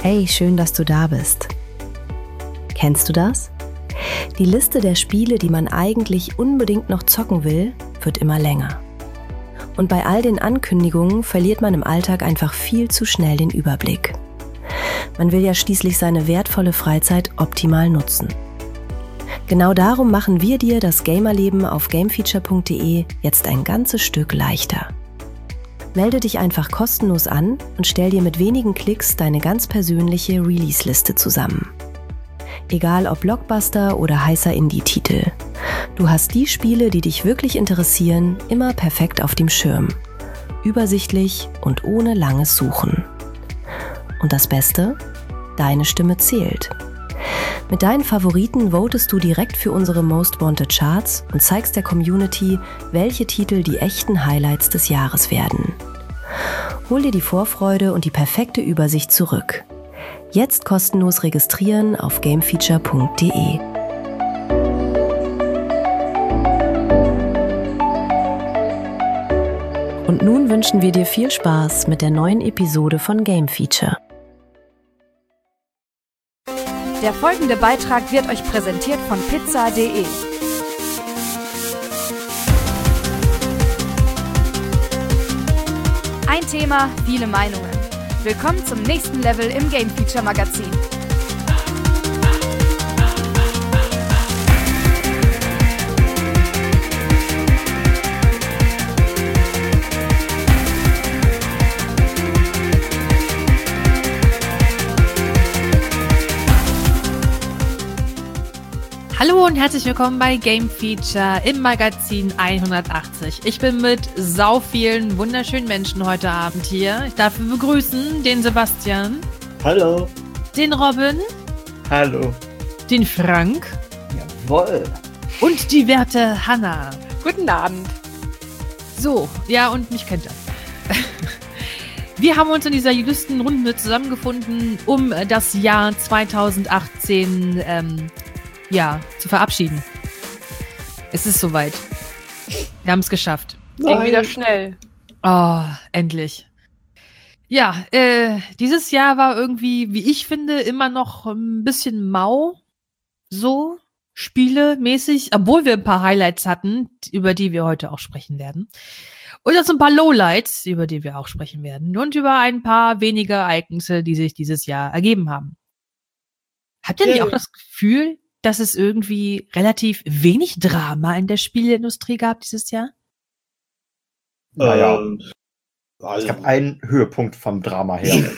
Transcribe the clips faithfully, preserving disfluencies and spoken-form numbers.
Hey, schön, dass du da bist. Kennst du das? Die Liste der Spiele, die man eigentlich unbedingt noch zocken will, wird immer länger. Und bei all den Ankündigungen verliert man im Alltag einfach viel zu schnell den Überblick. Man will ja schließlich seine wertvolle Freizeit optimal nutzen. Genau darum machen wir dir das Gamerleben auf gamefeature punkt de jetzt ein ganzes Stück leichter. Melde dich einfach kostenlos an und stell dir mit wenigen Klicks deine ganz persönliche Release-Liste zusammen. Egal ob Blockbuster oder heißer Indie-Titel. Du hast die Spiele, die dich wirklich interessieren, immer perfekt auf dem Schirm. Übersichtlich und ohne langes Suchen. Und das Beste? Deine Stimme zählt. Mit deinen Favoriten votest du direkt für unsere Most Wanted Charts und zeigst der Community, welche Titel die echten Highlights des Jahres werden. Hol dir die Vorfreude und die perfekte Übersicht zurück. Jetzt kostenlos registrieren auf gamefeature punkt de. Und nun wünschen wir dir viel Spaß mit der neuen Episode von Game Feature. Der folgende Beitrag wird euch präsentiert von pizza punkt de. Ein Thema, viele Meinungen. Willkommen zum nächsten Level im Game Feature Magazin. Hallo und herzlich willkommen bei Game Feature im Magazin hundertachtzig. Ich bin mit sau vielen wunderschönen Menschen heute Abend hier. Ich darf begrüßen den Sebastian. Hallo. Den Robin. Hallo. Den Frank. Jawohl. Und die werte Hanna. Guten Abend. So, ja, und mich kennt er. Wir haben uns in dieser illustren Runde zusammengefunden, um das Jahr zweitausendachtzehn ähm, ja, zu verabschieden. Es ist soweit. Wir haben es geschafft. Ging wieder schnell. Oh, endlich. Ja, äh, dieses Jahr war irgendwie, wie ich finde, immer noch ein bisschen mau. So, spielemäßig, obwohl wir ein paar Highlights hatten, über die wir heute auch sprechen werden. Und auch so ein paar Lowlights, über die wir auch sprechen werden. Und über ein paar wenige Ereignisse, die sich dieses Jahr ergeben haben. Habt ihr nicht auch das Gefühl, dass es irgendwie relativ wenig Drama in der Spieleindustrie gab dieses Jahr? Naja, ähm, also es gab einen Höhepunkt vom Drama her.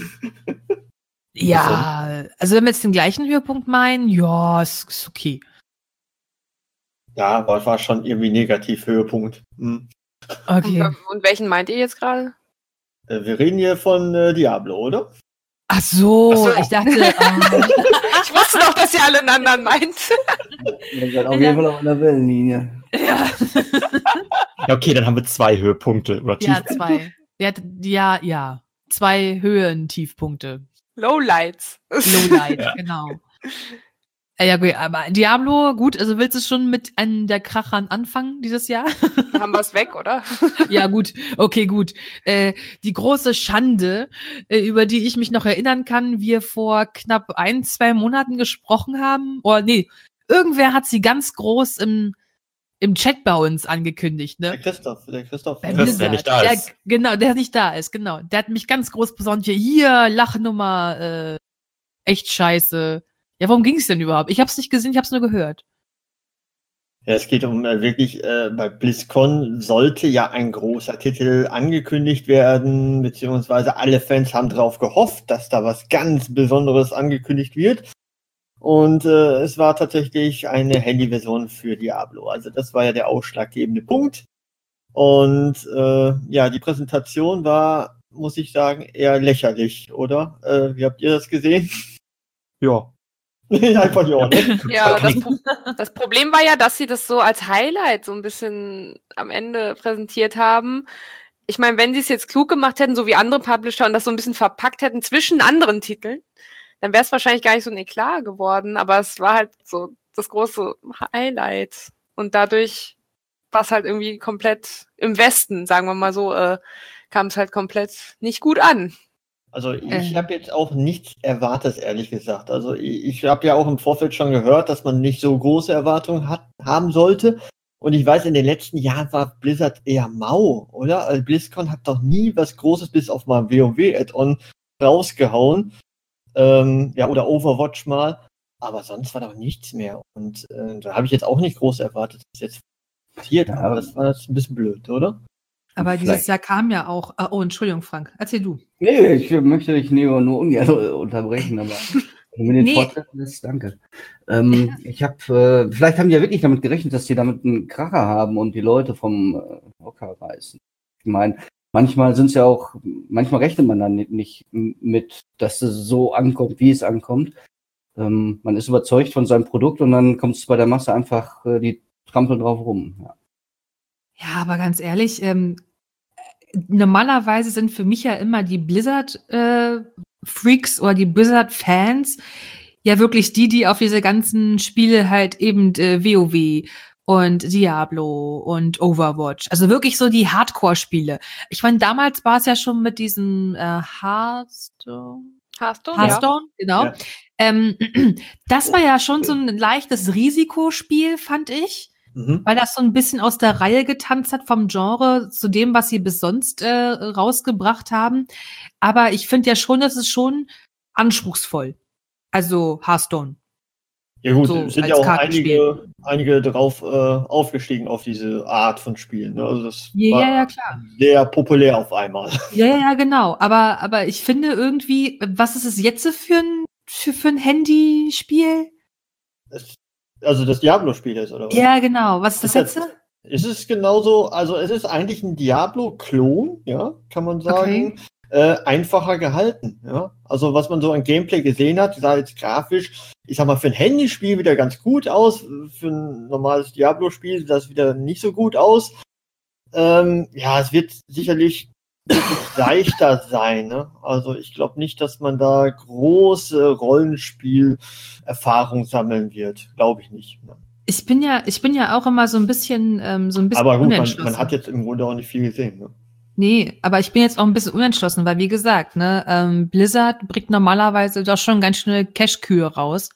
Ja, also wenn wir jetzt den gleichen Höhepunkt meinen, ja, ist, ist okay. Ja, aber es war schon irgendwie negativ Höhepunkt. Hm. Okay. Und, und welchen meint ihr jetzt gerade? Äh, wir reden hier von äh, Diablo, oder? Ach so, Ach so. ich dachte... Oh. Ich wusste doch, dass ihr alle einen anderen meint. Wir sind auf jeden Fall auf einer Wellenlinie. Ja. Ja, okay, dann haben wir zwei Höhepunkte. Oder ja, zwei. Ja, ja, ja. Zwei Höhen-Tiefpunkte. Lowlights. Lowlights, ja. Genau. Ja, gut, aber Diablo, gut, also willst du schon mit einem der Krachern anfangen dieses Jahr? Haben wir es weg, oder? Ja, gut, okay, gut. Äh, die große Schande, äh, über die ich mich noch erinnern kann, wir vor knapp ein, zwei Monaten gesprochen haben. Oder nee, irgendwer hat sie ganz groß im, im Chat bei uns angekündigt, ne? Der Christoph, der Christoph. Der, Christoph der nicht da der, ist. Genau, der nicht da ist, genau. Der hat mich ganz groß besonders hier, hier, Lachnummer, äh, echt scheiße. Ja, worum ging es denn überhaupt? Ich hab's nicht gesehen, ich hab's nur gehört. Ja, es geht um äh, wirklich, äh, bei BlizzCon sollte ja ein großer Titel angekündigt werden, beziehungsweise alle Fans haben darauf gehofft, dass da was ganz Besonderes angekündigt wird. Und äh, es war tatsächlich eine Handyversion für Diablo. Also das war ja der ausschlaggebende Punkt. Und äh, ja, die Präsentation war, muss ich sagen, eher lächerlich, oder? Äh, wie habt ihr das gesehen? Ja. Einfach ja, ne? Ja, das, Pro- das Problem war ja, dass sie das so als Highlight so ein bisschen am Ende präsentiert haben. Ich meine, wenn sie es jetzt klug gemacht hätten, so wie andere Publisher, und das so ein bisschen verpackt hätten zwischen anderen Titeln, dann wäre es wahrscheinlich gar nicht so ein Eklat geworden. Aber es war halt so das große Highlight. Und dadurch war es halt irgendwie komplett im Westen, sagen wir mal so, äh, kam es halt komplett nicht gut an. Also ich Äh. habe jetzt auch nichts erwartet, ehrlich gesagt. Also ich, ich habe ja auch im Vorfeld schon gehört, dass man nicht so große Erwartungen hat, haben sollte. Und ich weiß, in den letzten Jahren war Blizzard eher mau, oder? Also BlizzCon hat doch nie was Großes bis auf mal WoW-Add-on rausgehauen. Ähm, ja, oder Overwatch mal. Aber sonst war doch nichts mehr. Und äh, da habe ich jetzt auch nicht groß erwartet, dass jetzt passiert. Ja, Aber aber- das war jetzt ein bisschen blöd, oder? Aber Vielleicht. dieses Jahr kam ja auch. äh, Oh, Entschuldigung, Frank. Erzähl du. Nee, ich möchte dich nur, nur ungern unterbrechen, aber wenn du mir den Nee. Vortreten lässt, danke. Ähm, ich habe, äh, vielleicht haben die ja wirklich damit gerechnet, dass die damit einen Kracher haben und die Leute vom äh, Hocker reißen. Ich meine, manchmal sind es ja auch, manchmal rechnet man dann nicht, nicht mit, dass es so ankommt, wie es ankommt. Ähm, man ist überzeugt von seinem Produkt und dann kommt es bei der Masse einfach, äh, die trampeln drauf rum. Ja. Ja, aber ganz ehrlich, ähm, normalerweise sind für mich ja immer die Blizzard-Freaks oder die Blizzard-Fans ja wirklich die, die auf diese ganzen Spiele halt eben äh, WoW und Diablo und Overwatch, also wirklich so die Hardcore-Spiele. Ich meine, damals war es ja schon mit diesem äh, Hearthstone. Hast du? Hearthstone, genau. Ja. Ähm, das war ja schon so ein leichtes Risikospiel, fand ich, Mhm. weil das so ein bisschen aus der Reihe getanzt hat vom Genre zu dem, was sie bis sonst äh, rausgebracht haben. Aber ich finde ja schon, das ist schon anspruchsvoll. Also Hearthstone. Ja gut, So es sind als ja auch Kartenspiel. einige, einige drauf äh, aufgestiegen auf diese Art von Spielen. Ne? Also das Ja, war ja, ja, klar. sehr populär auf einmal. Ja, ja, ja, genau. Aber, aber ich finde irgendwie, was ist es jetzt für ein, für, für ein Handyspiel? Es, also das Diablo-Spiel ist, oder was? Ja, genau. Was ist das Ist das- letzte? Es ist genauso, also es ist eigentlich ein Diablo-Klon, ja, kann man sagen. Äh, einfacher gehalten, ja. Also was man so an Gameplay gesehen hat, sah jetzt grafisch, ich sag mal, für ein Handyspiel wieder ganz gut aus, für ein normales Diablo-Spiel sah das wieder nicht so gut aus. Ähm, ja, es wird sicherlich wirklich leichter sein, ne? Also ich glaube nicht, dass man da große Rollenspiel-Erfahrung sammeln wird, glaube ich nicht. Ne? Ich bin ja, ich bin ja auch immer so ein bisschen, ähm, so ein bisschen Aber gut, man, unentschlossen. man hat jetzt im Grunde auch nicht viel gesehen, ne? Nee, aber ich bin jetzt auch ein bisschen unentschlossen, weil wie gesagt, ne, ähm, Blizzard bringt normalerweise doch schon ganz schnell Cash-Kühe raus.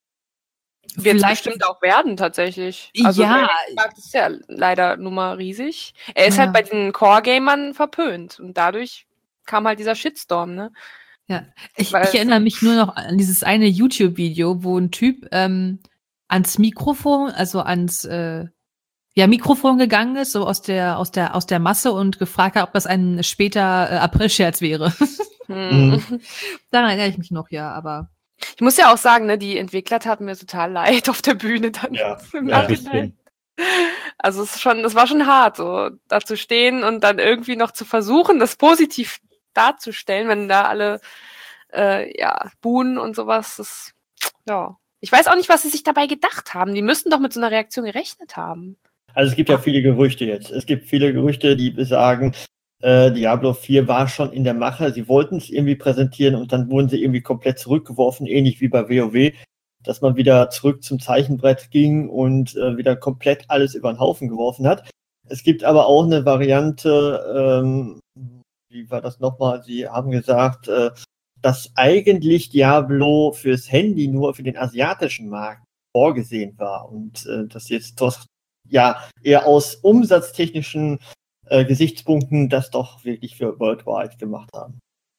Wird Vielleicht- bestimmt auch werden, tatsächlich. Also Ja. der Markt ist ja leider nun mal riesig. Er ist Ja. halt bei den Core-Gamern verpönt. Und dadurch kam halt dieser Shitstorm, ne? Ich, Weil- ich erinnere mich nur noch an dieses eine YouTube-Video, wo ein Typ ähm, ans Mikrofon, also ans äh, ja, Mikrofon gegangen ist, so aus der, aus der, aus der Masse und gefragt hat, ob das ein später äh, April-Scherz wäre. Hm. Daran erinnere ich mich noch, ja, aber. Ich muss ja auch sagen, ne, die Entwickler taten mir total leid auf der Bühne dann Ja, im ja, Nachhinein. Also es ist schon, das war schon hart, so da zu stehen und dann irgendwie noch zu versuchen, das positiv darzustellen, wenn da alle äh, ja buhen und sowas. Das, ja, ich weiß auch nicht, was sie sich dabei gedacht haben. Die müssten doch mit so einer Reaktion gerechnet haben. Also es gibt ja viele Gerüchte jetzt. Es gibt viele Gerüchte, die besagen, äh, Diablo vier war schon in der Mache. Sie wollten es irgendwie präsentieren und dann wurden sie irgendwie komplett zurückgeworfen, ähnlich wie bei WoW, dass man wieder zurück zum Zeichenbrett ging und äh, wieder komplett alles über den Haufen geworfen hat. Es gibt aber auch eine Variante, ähm, wie war das nochmal? Sie haben gesagt, äh, dass eigentlich Diablo fürs Handy nur für den asiatischen Markt vorgesehen war und äh, das jetzt doch ja eher aus umsatztechnischen äh, Gesichtspunkten das doch wirklich für Worldwide gemacht haben.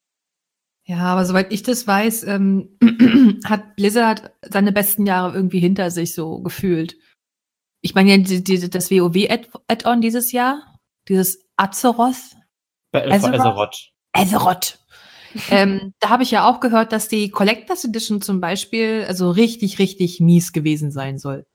Ja, aber soweit ich das weiß, ähm, hat Blizzard seine besten Jahre irgendwie hinter sich so gefühlt. Ich meine ja, die, die, das WoW-Add-on dieses Jahr, dieses Azeroth, Bei Azeroth? Azeroth. Azeroth. ähm, da habe ich ja auch gehört, dass die Collectors Edition zum Beispiel also richtig, richtig mies gewesen sein soll.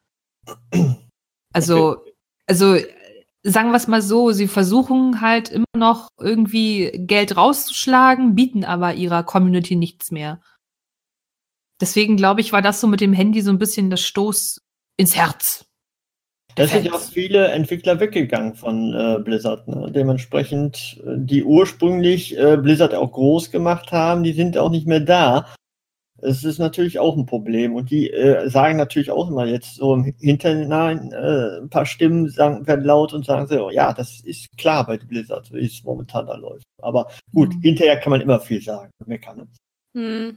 Also, also sagen wir es mal so, sie versuchen halt immer noch irgendwie Geld rauszuschlagen, bieten aber ihrer Community nichts mehr. Deswegen glaube ich, war das so mit dem Handy so ein bisschen das Stoß ins Herz. Da sind ja auch viele Entwickler weggegangen von äh, Blizzard. Ne? Dementsprechend, äh, die ursprünglich äh, Blizzard auch groß gemacht haben, die sind auch nicht mehr da. Es ist natürlich auch ein Problem. Und die äh, sagen natürlich auch immer jetzt so im Hinterhinein, äh, ein paar Stimmen sagen, werden laut und sagen so, ja, das ist klar bei Blizzard, wie es momentan da läuft. Aber gut, Mhm. hinterher kann man immer viel sagen. Meckern. Hm.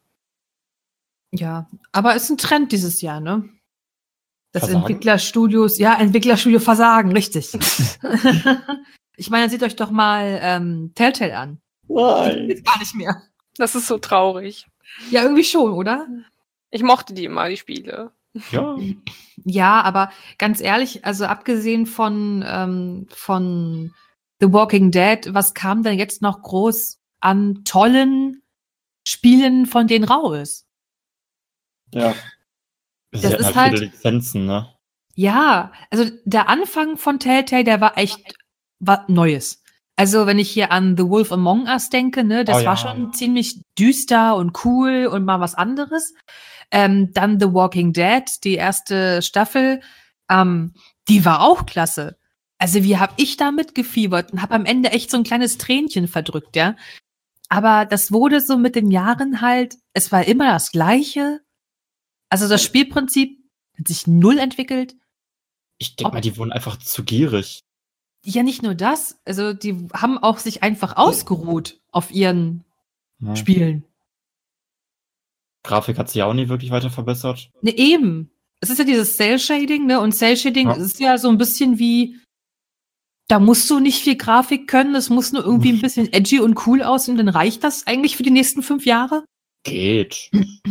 Ja, aber ist ein Trend dieses Jahr, ne? Dass Versagen? Entwicklerstudios, ja, Entwicklerstudio versagen, richtig. Ich meine, seht euch doch mal ähm, Telltale an. Nein. Geht gar nicht mehr. Das ist so traurig. Ja, irgendwie schon, oder? Ich mochte die immer, die Spiele. Ja. Ja, aber ganz ehrlich, also abgesehen von, ähm, von The Walking Dead, was kam denn jetzt noch groß an tollen Spielen, von denen raus? Ja. Sie Das hatten ist halt viele halt- Lizenzen, ne? Ja, also der Anfang von Telltale, der war echt was Neues. Also wenn ich hier an The Wolf Among Us denke, ne, das Oh ja. war schon ziemlich düster und cool und mal was anderes. Ähm, dann The Walking Dead, die erste Staffel, ähm, die war auch klasse. Also wie hab ich da mitgefiebert und hab am Ende echt so ein kleines Tränchen verdrückt, ja. Aber das wurde so mit den Jahren halt, es war immer das Gleiche. Also das Spielprinzip hat sich null entwickelt. Ich denke mal, die wurden einfach zu gierig. Ja, nicht nur das. Also die haben auch sich einfach ausgeruht auf ihren Ja. Spielen. Grafik hat sich ja auch nie wirklich weiter verbessert. Ne, eben. Es ist ja dieses Cell-Shading, ne? Und Cell-Shading Ja. ist ja so ein bisschen wie, da musst du nicht viel Grafik können, es muss nur irgendwie ein bisschen edgy und cool aussehen, dann reicht das eigentlich für die nächsten fünf Jahre? Geht.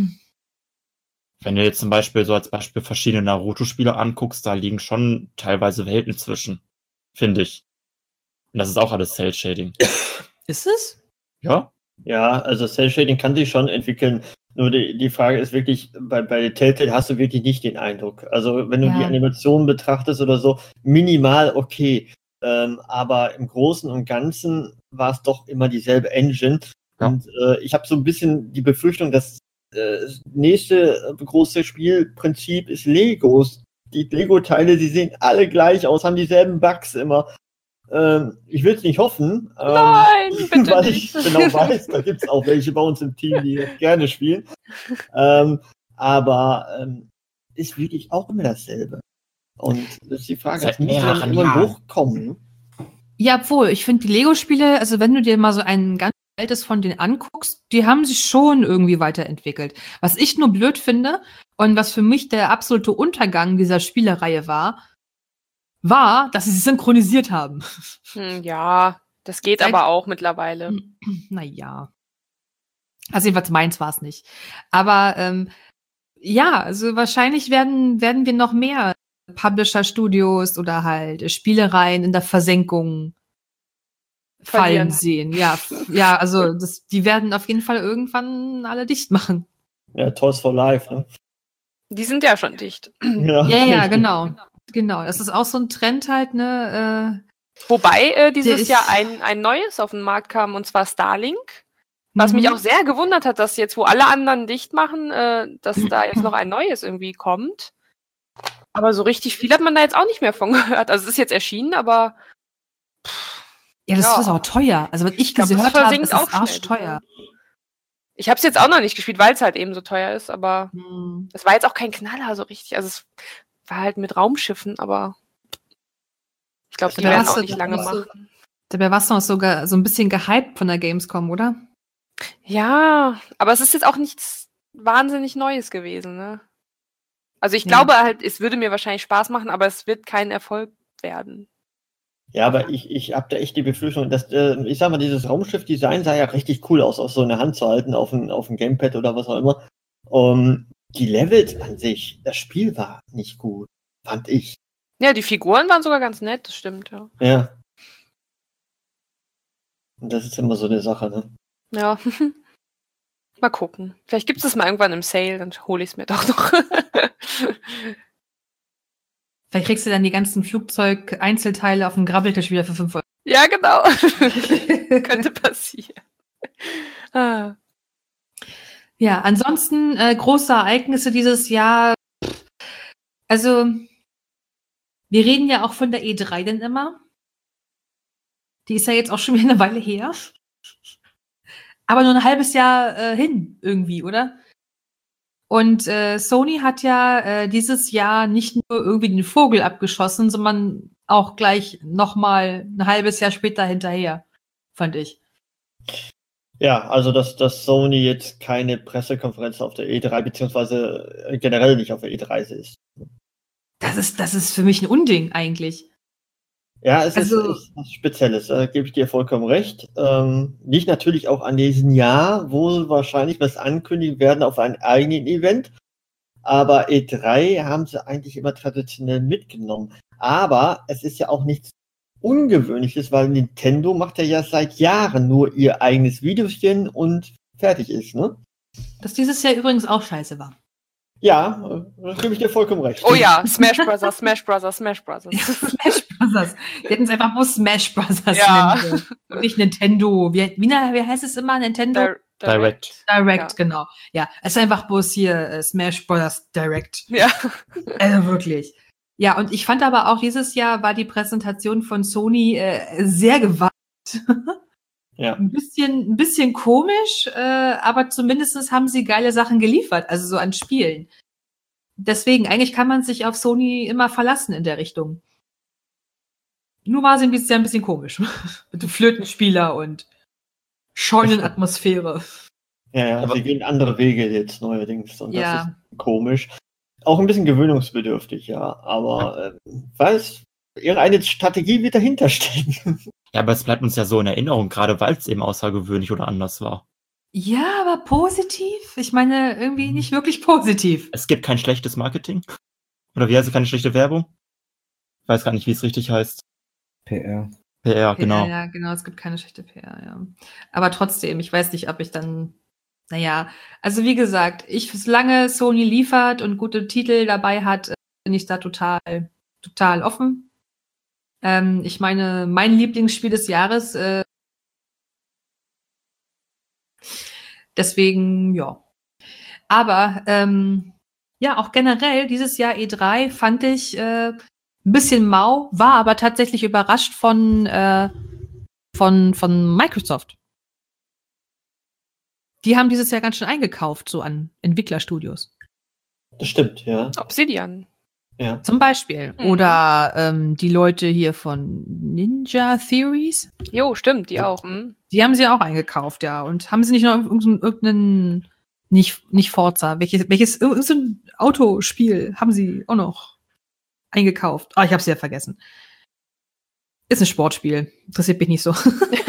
Wenn du jetzt zum Beispiel so als Beispiel verschiedene Naruto-Spiele anguckst, da liegen schon teilweise Welten zwischen. Finde ich. Und das ist auch alles Cell-Shading. Ist es? Ja? Ja, also Cell-Shading kann sich schon entwickeln. Nur die, die Frage ist wirklich, bei, bei Telltale hast du wirklich nicht den Eindruck. Also wenn du Ja. die Animationen betrachtest oder so, minimal okay. Ähm, aber im Großen und Ganzen war es doch immer dieselbe Engine. Ja. Und äh, ich habe so ein bisschen die Befürchtung, dass äh, das nächste äh, große Spielprinzip ist Legos. Die Lego-Teile, die sehen alle gleich aus, haben dieselben Bugs immer. Ähm, ich will es nicht hoffen. Ähm, Nein, bitte weil nicht. ich genau weiß, da gibt es auch welche bei uns im Team, die das gerne spielen. Ähm, aber ähm, ist wirklich auch immer dasselbe. Und das ist die Frage, Seit es muss dann mehreren immer Jahren. hochkommen. Ja, obwohl, ich finde die Lego-Spiele, also wenn du dir mal so ein ganz altes von denen anguckst, die haben sich schon irgendwie weiterentwickelt. Was ich nur blöd finde und was für mich der absolute Untergang dieser Spielereihe war, war, dass sie sie synchronisiert haben. Hm, ja, das geht Seit- aber auch mittlerweile. Naja. Also jedenfalls meins war es nicht. Aber ähm, ja, also wahrscheinlich werden, werden wir noch mehr Publisher-Studios oder halt Spielereien in der Versenkung fallen Verlieren. sehen. Ja, f- ja, also das, die werden auf jeden Fall irgendwann alle dicht machen. Ja, Toys for Life, ne? Die sind ja schon dicht. Ja, Ja, ja, genau. Genau. Das ist auch so ein Trend halt, ne? Wobei äh, Der dieses ist- Jahr ein, ein neues auf den Markt kam, und zwar Starlink. Was Mhm. mich auch sehr gewundert hat, dass jetzt, wo alle anderen dicht machen, äh, dass da jetzt noch ein neues irgendwie kommt. Aber so richtig viel hat man da jetzt auch nicht mehr von gehört. Also es ist jetzt erschienen, aber Ja, das Ja. ist auch teuer. Also was ich glaub, das gehört habe, versinkt ist auch es schnell. arschteuer. ich habe es jetzt auch noch nicht gespielt, weil es halt eben so teuer ist. Aber Hm. es war jetzt auch kein Knaller so richtig. Also es war halt mit Raumschiffen, aber ich glaube, die Da werden warst auch du- nicht da lange warst du- machen. Dabei warst du noch sogar so ein bisschen gehypt von der Gamescom, oder? Ja, aber es ist jetzt auch nichts wahnsinnig Neues gewesen, ne? Also ich Ja. glaube halt, es würde mir wahrscheinlich Spaß machen, aber es wird kein Erfolg werden. Ja, aber ich, ich habe da echt die Befürchtung, dass, äh, ich sag mal, dieses Raumschiff-Design sah ja richtig cool aus, auf so eine Hand zu halten, auf ein, auf ein Gamepad oder was auch immer. Um, die Levels an sich, das Spiel war nicht gut, fand ich. Ja, die Figuren waren sogar ganz nett, das stimmt, ja. Ja. Und das ist immer so eine Sache, ne? Ja. Mal gucken. Vielleicht gibt es es mal irgendwann im Sale, dann hole ich es mir doch noch. Vielleicht kriegst du dann die ganzen Flugzeug-Einzelteile auf dem Grabbeltisch wieder für fünf Euro. Ja, genau. Könnte passieren. Ah. Ja, ansonsten äh, große Ereignisse dieses Jahr. Also, wir reden ja auch von der E drei denn immer. Die ist ja jetzt auch schon wieder eine Weile her. Aber nur ein halbes Jahr äh, hin irgendwie, oder? Und äh, Sony hat ja äh, dieses Jahr nicht nur irgendwie den Vogel abgeschossen, sondern auch gleich nochmal ein halbes Jahr später hinterher, fand ich. Ja, also dass, dass Sony jetzt keine Pressekonferenz auf der E drei, beziehungsweise generell nicht auf der E drei ist. Das ist, das ist für mich ein Unding eigentlich. Ja, es Also- ist, ist was Spezielles, da gebe ich dir vollkommen recht. Ähm, liegt natürlich auch an diesem Jahr, wo sie wahrscheinlich was ankündigen werden auf ein eigenen Event. Aber E drei haben sie eigentlich immer traditionell mitgenommen. Aber es ist ja auch nichts Ungewöhnliches, weil Nintendo macht ja, ja seit Jahren nur ihr eigenes Videochen und fertig ist, ne? Das dieses Jahr übrigens auch scheiße war. Ja, da gebe ich dir vollkommen recht. Oh ja, Smash Bros., Smash Bros., Smash Bros. Smash Bros. Die hätten es einfach nur Smash Bros. Ja. nennen sollen. Und nicht Nintendo. Wie, wie, wie heißt es immer? Nintendo Dir- Direct. Direct, Ja. genau. Ja, es ist einfach bloß hier äh, Smash Bros. Direct. Ja. Also wirklich. Ja, und ich fand aber auch, dieses Jahr war die Präsentation von Sony äh, sehr gewagt. Ja. Ein bisschen, ein bisschen komisch, äh, aber zumindest haben sie geile Sachen geliefert, also so an Spielen. Deswegen, eigentlich kann man sich auf Sony immer verlassen in der Richtung. Nur war sie ein bisschen, ein bisschen komisch. Mit dem Flötenspieler und Scheunenatmosphäre. Ja, ja, Aber- sie gehen andere Wege jetzt neuerdings und Ja. das ist komisch. Auch ein bisschen gewöhnungsbedürftig, ja, aber äh, weiß, irgendeine Strategie wird dahinter stecken. Ja, aber es bleibt uns ja so in Erinnerung, gerade weil es eben außergewöhnlich oder anders war. Ja, aber positiv? Ich meine, irgendwie nicht wirklich positiv. Es gibt kein schlechtes Marketing. Oder wie heißt es, keine schlechte Werbung? Ich weiß gar nicht, wie es richtig heißt. P R. P R, genau. Ja, ja, genau, es gibt keine schlechte P R, ja. Aber trotzdem, ich weiß nicht, ob ich dann, naja, also wie gesagt, ich, solange Sony liefert und gute Titel dabei hat, äh, bin ich da total, total offen. Ähm, ich meine, mein Lieblingsspiel des Jahres, äh, deswegen, ja. Aber, ähm, ja, auch generell, dieses Jahr E drei fand ich äh, ein bisschen mau, war aber tatsächlich überrascht von, äh, von, von Microsoft. Die haben dieses Jahr ganz schön eingekauft, so an Entwicklerstudios. Das stimmt, ja. Obsidian. ja. Zum Beispiel. Mhm. Oder ähm, die Leute hier von Ninja Theories, Jo, stimmt, die auch. Hm? die haben sie auch eingekauft, ja. Und haben sie nicht noch irgendeinen, irgendeinen nicht, nicht Forza, welches, welches irgendein Autospiel haben sie auch noch eingekauft? Ah, ich hab's ja vergessen. Ist ein Sportspiel. Interessiert mich nicht so.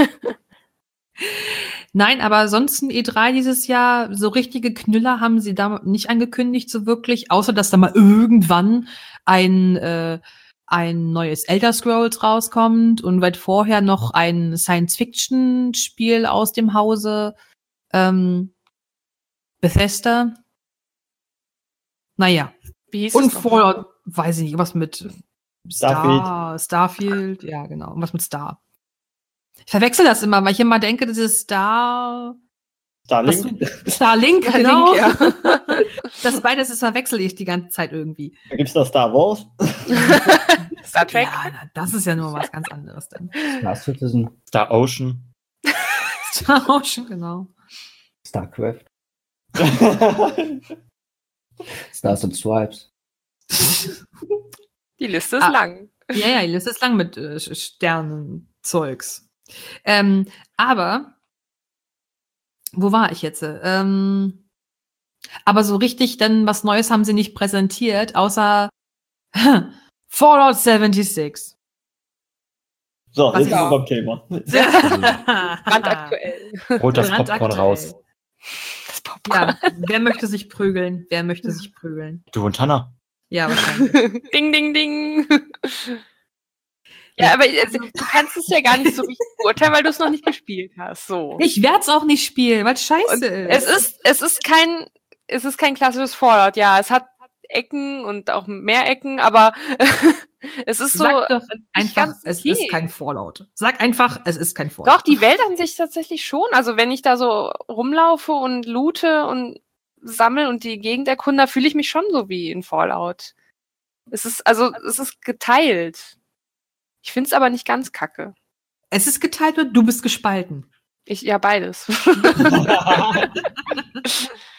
Nein, aber ansonsten E drei dieses Jahr, so richtige Knüller haben sie da nicht angekündigt, so wirklich, außer dass da mal irgendwann ein, äh, ein neues Elder Scrolls rauskommt und weit vorher noch ein Science-Fiction-Spiel aus dem Hause ähm, Bethesda. Naja. Wie hieß Und es noch? Fallout, weiß ich nicht, was mit Starfield. Star, Starfield, ja genau, was mit Star. Ich verwechsel das immer, weil ich immer denke, das ist Star... Starlink, Was- Starlink, genau. Starlink, Das beides ist verwechsel ich die ganze Zeit irgendwie. da gibt's noch Star Wars. Star Trek. Ja, na, das ist ja nur was ganz anderes dann. Star Citizen, Star Ocean. Star Ocean, genau. StarCraft, Stars and Stripes. Die Liste ist Ah. lang. Ja, ja, die Liste ist lang mit äh, Sternenzeugs. Ähm, aber, wo war ich jetzt? Ähm, aber so richtig dann was Neues haben sie nicht präsentiert, außer Fallout sechsundsiebzig. So, Was jetzt sind ja. wir beim Thema. Brandaktuell. Holt das Popcorn Brandaktuell. raus. Das Popcorn. Ja, wer möchte sich prügeln? Wer möchte sich prügeln? Du und Hannah. Ja, wahrscheinlich. Ding, ding, ding. Ja, aber also, du kannst es ja gar nicht so richtig beurteilen, weil du es noch nicht gespielt hast. So. Ich werde es auch nicht spielen, weil es scheiße Und ist. es ist, es ist kein, es ist kein klassisches Fallout. Ja, es hat Ecken und auch mehr Ecken, aber es ist so. Sag doch einfach, ganz es okay. ist kein Fallout. Sag einfach, es ist kein Fallout. Doch, die Welt an sich tatsächlich schon. Also wenn ich da so rumlaufe und loote und sammle und die Gegend erkunde, fühle ich mich schon so wie in Fallout. Es ist, also, es ist geteilt. Ich finde es aber nicht ganz kacke. Es ist geteilt und du bist gespalten. Ich, ja, beides.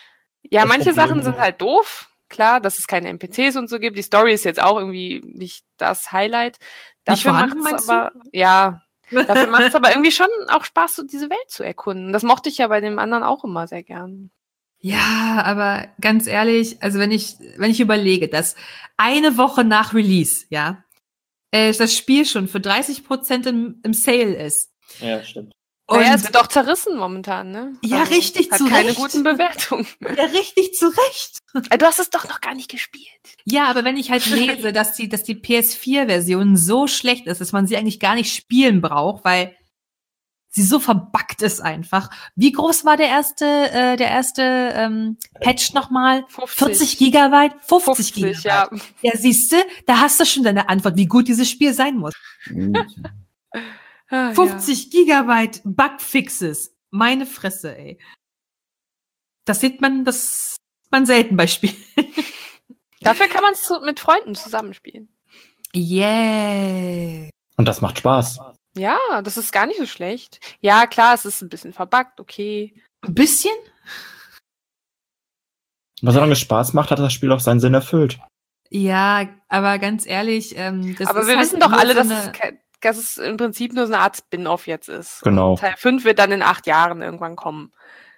Ja, Das manche Problem- Sachen sind halt doof. Klar, dass es keine N P Cs und so gibt. Die Story ist jetzt auch irgendwie nicht das Highlight. Nicht Dafür vorhanden, macht's meinst du? aber, ja, dafür macht es aber irgendwie schon auch Spaß, so diese Welt zu erkunden. Das mochte ich ja bei dem anderen auch immer sehr gern. Ja, aber ganz ehrlich, also wenn ich, wenn ich überlege, dass eine Woche nach Release, ja, äh, das Spiel schon für dreißig Prozent im, im Sale ist. Ja, stimmt. Und Naja, es wird auch zerrissen momentan, ne? Ja, richtig, hat zu keine Recht. guten Bewertungen. ja, richtig zu Recht. Du hast es doch noch gar nicht gespielt. Ja, aber wenn ich halt lese, dass die, dass die P S vier Version so schlecht ist, dass man sie eigentlich gar nicht spielen braucht, weil sie so verbuggt ist einfach. Wie groß war der erste, äh, der erste ähm, Patch nochmal? vierzig Gigabyte? fünfzig, fünfzig, Gigabyte. ja. Ja, siehste, da hast du schon deine Antwort, wie gut dieses Spiel sein muss. Ah, fünfzig Gigabyte Bugfixes. Meine Fresse, ey. Das sieht man, das sieht man selten bei Spielen. Ja. Dafür kann man es mit Freunden zusammenspielen. Yeah. Und das macht Spaß. Ja, das ist gar nicht so schlecht. Ja, klar, es ist ein bisschen verbuggt, okay. Ein bisschen? Aber solange es Spaß macht, hat das Spiel auch seinen Sinn erfüllt. Ja, aber ganz ehrlich, ähm, das Aber ist wir halt wissen doch nur alle, so dass, eine- es, ke- dass es im Prinzip nur so eine Art Spin-off jetzt ist. Genau. Und Teil fünf wird dann in acht Jahren irgendwann kommen.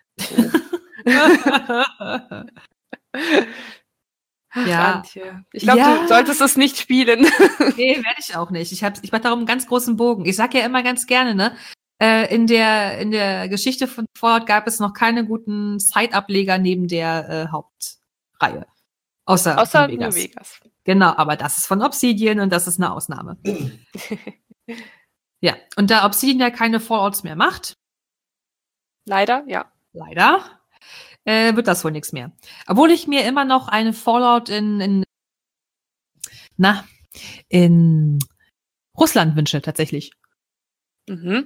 Ach, Ja. Antje. Ich glaube, Ja. du solltest es nicht spielen. Nee, werde ich auch nicht. Ich, hab, ich mache darum einen ganz großen Bogen. Ich sag ja immer ganz gerne, ne? Äh, in der in der Geschichte von Fallout gab es noch keine guten Side-Ableger neben der äh, Hauptreihe. Außer, Außer New New Vegas. Vegas. Genau, aber das ist von Obsidian und das ist eine Ausnahme. Ja, und da Obsidian ja keine Fallouts mehr macht, Leider, ja. leider, äh, wird das wohl nichts mehr. Obwohl ich mir immer noch eine Fallout in, in na, in Russland wünsche, tatsächlich. Mhm.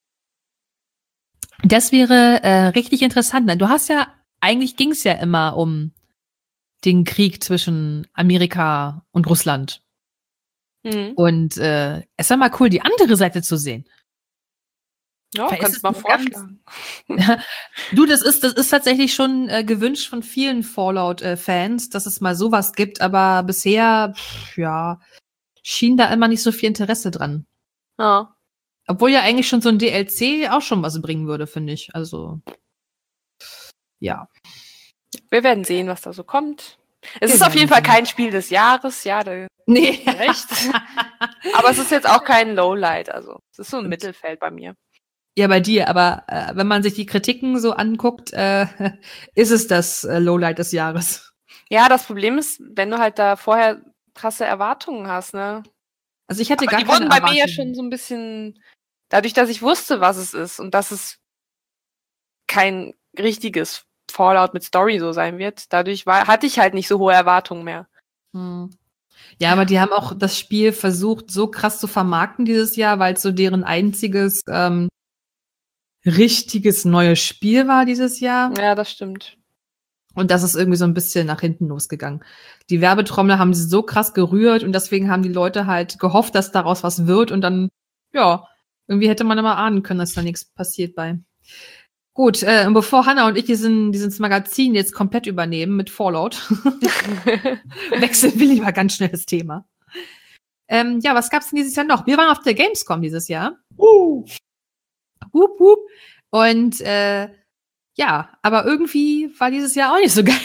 Das wäre äh, richtig interessant. Du hast ja, eigentlich ging es ja immer um den Krieg zwischen Amerika und Russland. Mhm. Und äh, es war mal cool, die andere Seite zu sehen. Ja, Vielleicht kannst ist du mal es ganz- vorschlagen. Du, das ist, das ist tatsächlich schon äh, gewünscht von vielen Fallout-Fans, dass es mal sowas gibt, aber bisher, pff, ja, schien da immer nicht so viel Interesse dran. Ja. Obwohl ja eigentlich schon so ein D L C auch schon was bringen würde, finde ich. Also, ja. Wir werden sehen, was da so kommt. Es Wir ist auf werden jeden Fall sehen. kein Spiel des Jahres, ja, da Nee. hast du recht. Aber es ist jetzt auch kein Lowlight, also es ist so ein Mittelfeld bei mir. Ja, bei dir, aber äh, wenn man sich die Kritiken so anguckt, äh, ist es das äh, Lowlight des Jahres. Ja, das Problem ist, wenn du halt da vorher krasse Erwartungen hast, ne? Also ich hatte Aber gar die keine wurden bei mir ja Erwartungen. schon so ein bisschen, dadurch, dass ich wusste, was es ist und dass es kein richtiges Fallout mit Story so sein wird, dadurch war, hatte ich halt nicht so hohe Erwartungen mehr. Hm. Ja, aber die haben auch das Spiel versucht, so krass zu vermarkten dieses Jahr, weil es so deren einziges ähm, richtiges neues Spiel war dieses Jahr. Ja, das stimmt. Und das ist irgendwie so ein bisschen nach hinten losgegangen. Die Werbetrommel haben sie so krass gerührt und deswegen haben die Leute halt gehofft, dass daraus was wird und dann, ja, irgendwie hätte man immer ahnen können, dass da nichts passiert bei. Gut, äh, und bevor Hannah und ich diesen, dieses Magazin jetzt komplett übernehmen mit Fallout, wechseln wir lieber ganz schnell das Thema. Ähm, ja, was gab's denn dieses Jahr noch? Wir waren auf der Gamescom dieses Jahr. Uh, Wup, wup. Und äh, ja, aber irgendwie war dieses Jahr auch nicht so geil.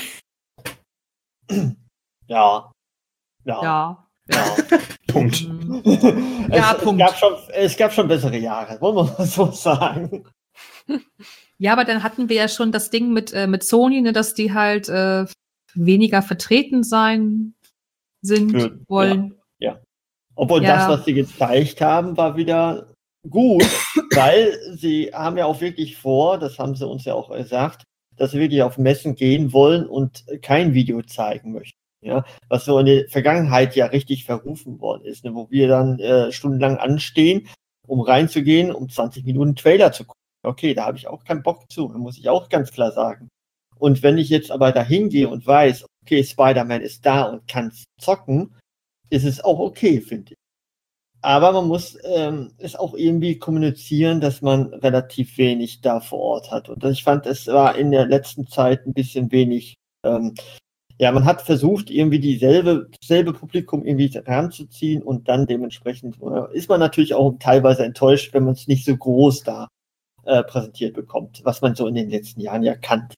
ja. Ja. Ja. ja. Punkt. Mhm. es, Ja, es, Punkt. gab schon, es gab schon bessere Jahre, wollen wir mal so sagen. Ja, aber dann hatten wir ja schon das Ding mit, äh, mit Sony, ne, dass die halt äh, weniger vertreten sein sind, Ja, wollen. Obwohl Ja. das, was sie gezeigt haben, war wieder gut, weil sie haben ja auch wirklich vor, das haben sie uns ja auch gesagt, dass sie wirklich auf Messen gehen wollen und kein Video zeigen möchten. Ja, was so in der Vergangenheit ja richtig verrufen worden ist, ne, wo wir dann äh, stundenlang anstehen, um reinzugehen, um zwanzig Minuten Trailer zu gucken. Okay, da habe ich auch keinen Bock zu, muss ich auch ganz klar sagen. Und wenn ich jetzt aber da hingehe und weiß, okay, Spider-Man ist da und kann zocken, ist es auch okay, finde ich. Aber man muss ähm, es auch irgendwie kommunizieren, dass man relativ wenig da vor Ort hat. Und ich fand, es war in der letzten Zeit ein bisschen wenig Ähm, ja, man hat versucht, irgendwie dieselbe, dasselbe Publikum irgendwie ranzuziehen und dann dementsprechend äh, ist man natürlich auch teilweise enttäuscht, wenn man es nicht so groß da äh, präsentiert bekommt, was man so in den letzten Jahren ja kannte.